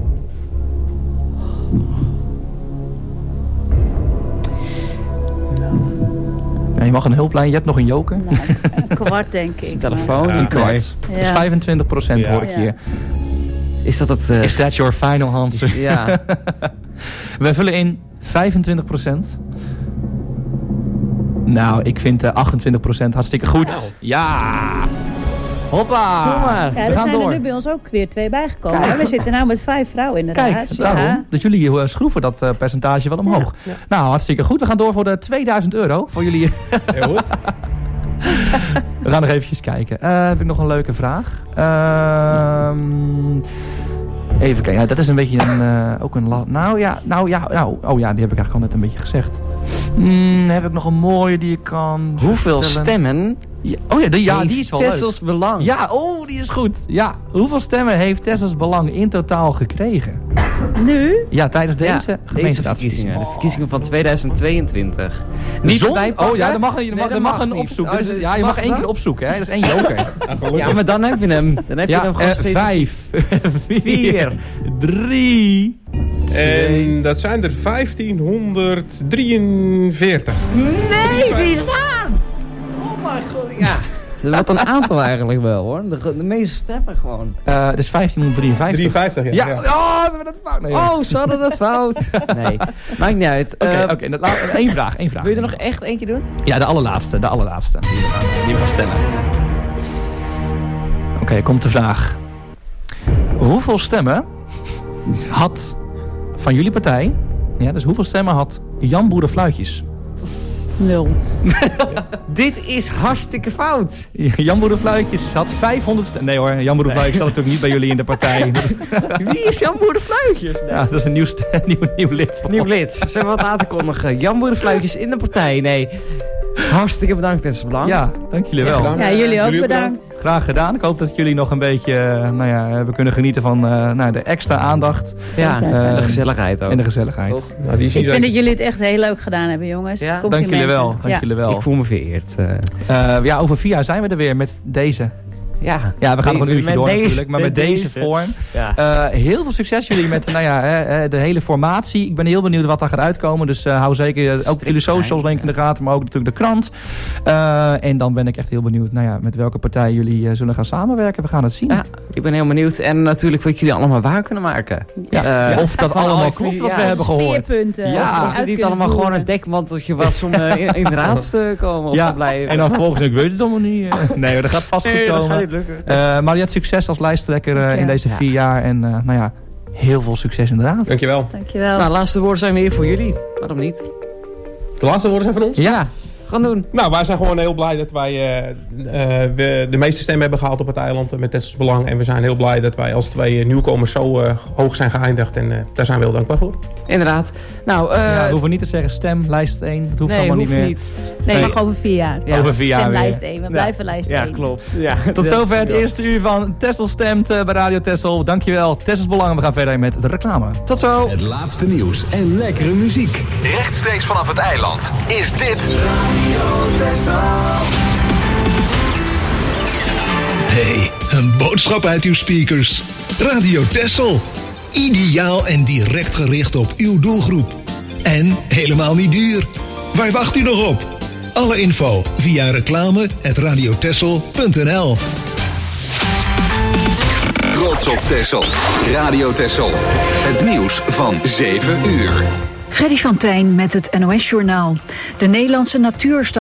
Ja, je mag een hulplijn, je hebt nog een joker. Nou, een kwart, denk ik. Telefoon, een kwart. Ja. 25% hoor ik hier. Is dat het... Is that your final answer? Ja. We vullen in 25%. Nou, ik vind 28% hartstikke goed. Wow. Ja! Hoppa! Doe maar. Ja, we gaan door. Er nu bij ons ook weer 2 bijgekomen. Kijk. We zitten nou met 5 vrouwen inderdaad. Kijk, daarom. Dat jullie schroeven dat percentage wel omhoog. Ja. Nou, hartstikke goed. We gaan door voor de €2000 voor jullie. Heel goed. We gaan nog eventjes kijken. Heb ik nog een leuke vraag? Even kijken. Ja, dat is een beetje ook een... Oh ja, die heb ik eigenlijk al net een beetje gezegd. Heb ik nog een mooie die ik kan... Hoeveel vertellen? stemmen... Ja, die is wel leuk. Tessels Belang. Ja, die is goed. Ja, hoeveel stemmen heeft Tessels Belang in totaal gekregen? Nu? Ja, tijdens deze gemeenteraadsverkiezingen. De verkiezingen van 2022. Niet erbij pakken. Oh ja, dan mag een opzoeken. Ja, je mag 1 keer opzoeken. Hè? Dat is 1 joker. Ja, maar dan heb je hem. Dan heb je hem gewoon 5, 4, 3... En dat zijn er 1543. Nee, wie aan? Oh mijn god, ja. Wat een aantal eigenlijk wel hoor. De meeste stemmen gewoon. Het is 1553. 53, ja. Ja. Oh, hebben we dat fout? Nee, ze hadden dat fout. Nee, maakt niet uit. Oké, één vraag. Wil je er nog echt eentje doen? Ja, de allerlaatste. Die we gaan stellen. Oké, komt de vraag. Hoeveel stemmen had van jullie partij... Ja, dus hoeveel stemmen had Jan Boerenfluitjes? 0. Dit is hartstikke fout. Jan Boerenfluitjes had 500 stemmen. Nee hoor, Jan Boerenfluitjes zat natuurlijk niet bij jullie in de partij. Wie is Jan Boerenfluitjes? Ja, dat is een nieuw lid. Nieuw lid. Ze hebben wat aan te kondigen. Jan Boerenfluitjes in de partij. Nee. Hartstikke bedankt, Tessels Belang. Ja, dank jullie wel. Ja, jullie ook bedankt. Graag gedaan. Ik hoop dat jullie nog een beetje hebben kunnen genieten van de extra aandacht. Ja, en de gezelligheid ook. En de gezelligheid. Nou, ik vind dat jullie het echt heel leuk gedaan hebben, jongens. Ja? Dank jullie wel. Ik voel me vereerd. Over 4 jaar zijn we er weer met deze. Ja, we gaan nog een uurtje door natuurlijk, maar met deze vorm. Ja. Heel veel succes jullie met de hele formatie. Ik ben heel benieuwd wat daar gaat uitkomen. Dus hou zeker ook jullie socials in de gaten, maar ook natuurlijk de krant. En dan ben ik echt heel benieuwd met welke partij jullie zullen gaan samenwerken. We gaan het zien. Ja, ik ben heel benieuwd. En natuurlijk wat jullie allemaal waar kunnen maken. Of dat allemaal klopt wat we hebben gehoord. Of het niet allemaal gewoon een dekmanteltje was om in de raad te komen of te blijven. En dan vervolgens, ik weet het allemaal niet. Nee, dat gaat vast goed komen. Maar je hebt succes als lijsttrekker in deze 4 jaar. En heel veel succes inderdaad. Dankjewel. Nou, laatste woorden zijn weer voor jullie. Waarom niet? De laatste woorden zijn van ons? Ja, gaan doen. Nou, wij zijn gewoon heel blij dat wij de meeste stemmen hebben gehaald op het eiland met Tessels Belang. En we zijn heel blij dat wij als 2 nieuwkomers zo hoog zijn geëindigd. En daar zijn we heel dankbaar voor. Inderdaad. Nou, we hoeven niet te zeggen stem, lijst 1. Dat hoeft allemaal niet meer. Nee, maar over 4 jaar. Ja. Over 4 jaar stem weer. lijst 1. We blijven lijst 1. Ja, klopt. Ja. Tot zover het eerste uur van Tessel Stemt bij Radio Tessel. Dankjewel, Tessels Belang. We gaan verder met de reclame. Tot zo. Het laatste nieuws en lekkere muziek. Rechtstreeks vanaf het eiland is dit Radio Tessel. Hey, een boodschap uit uw speakers. Radio Tessel. Ideaal en direct gericht op uw doelgroep. En helemaal niet duur. Waar wacht u nog op? Alle info via reclame@radiotessel.nl. Trots op Tessel. Radio Tessel. Het nieuws van 7 uur. Freddy van Tijn met het NOS-journaal. De Nederlandse Natuurstad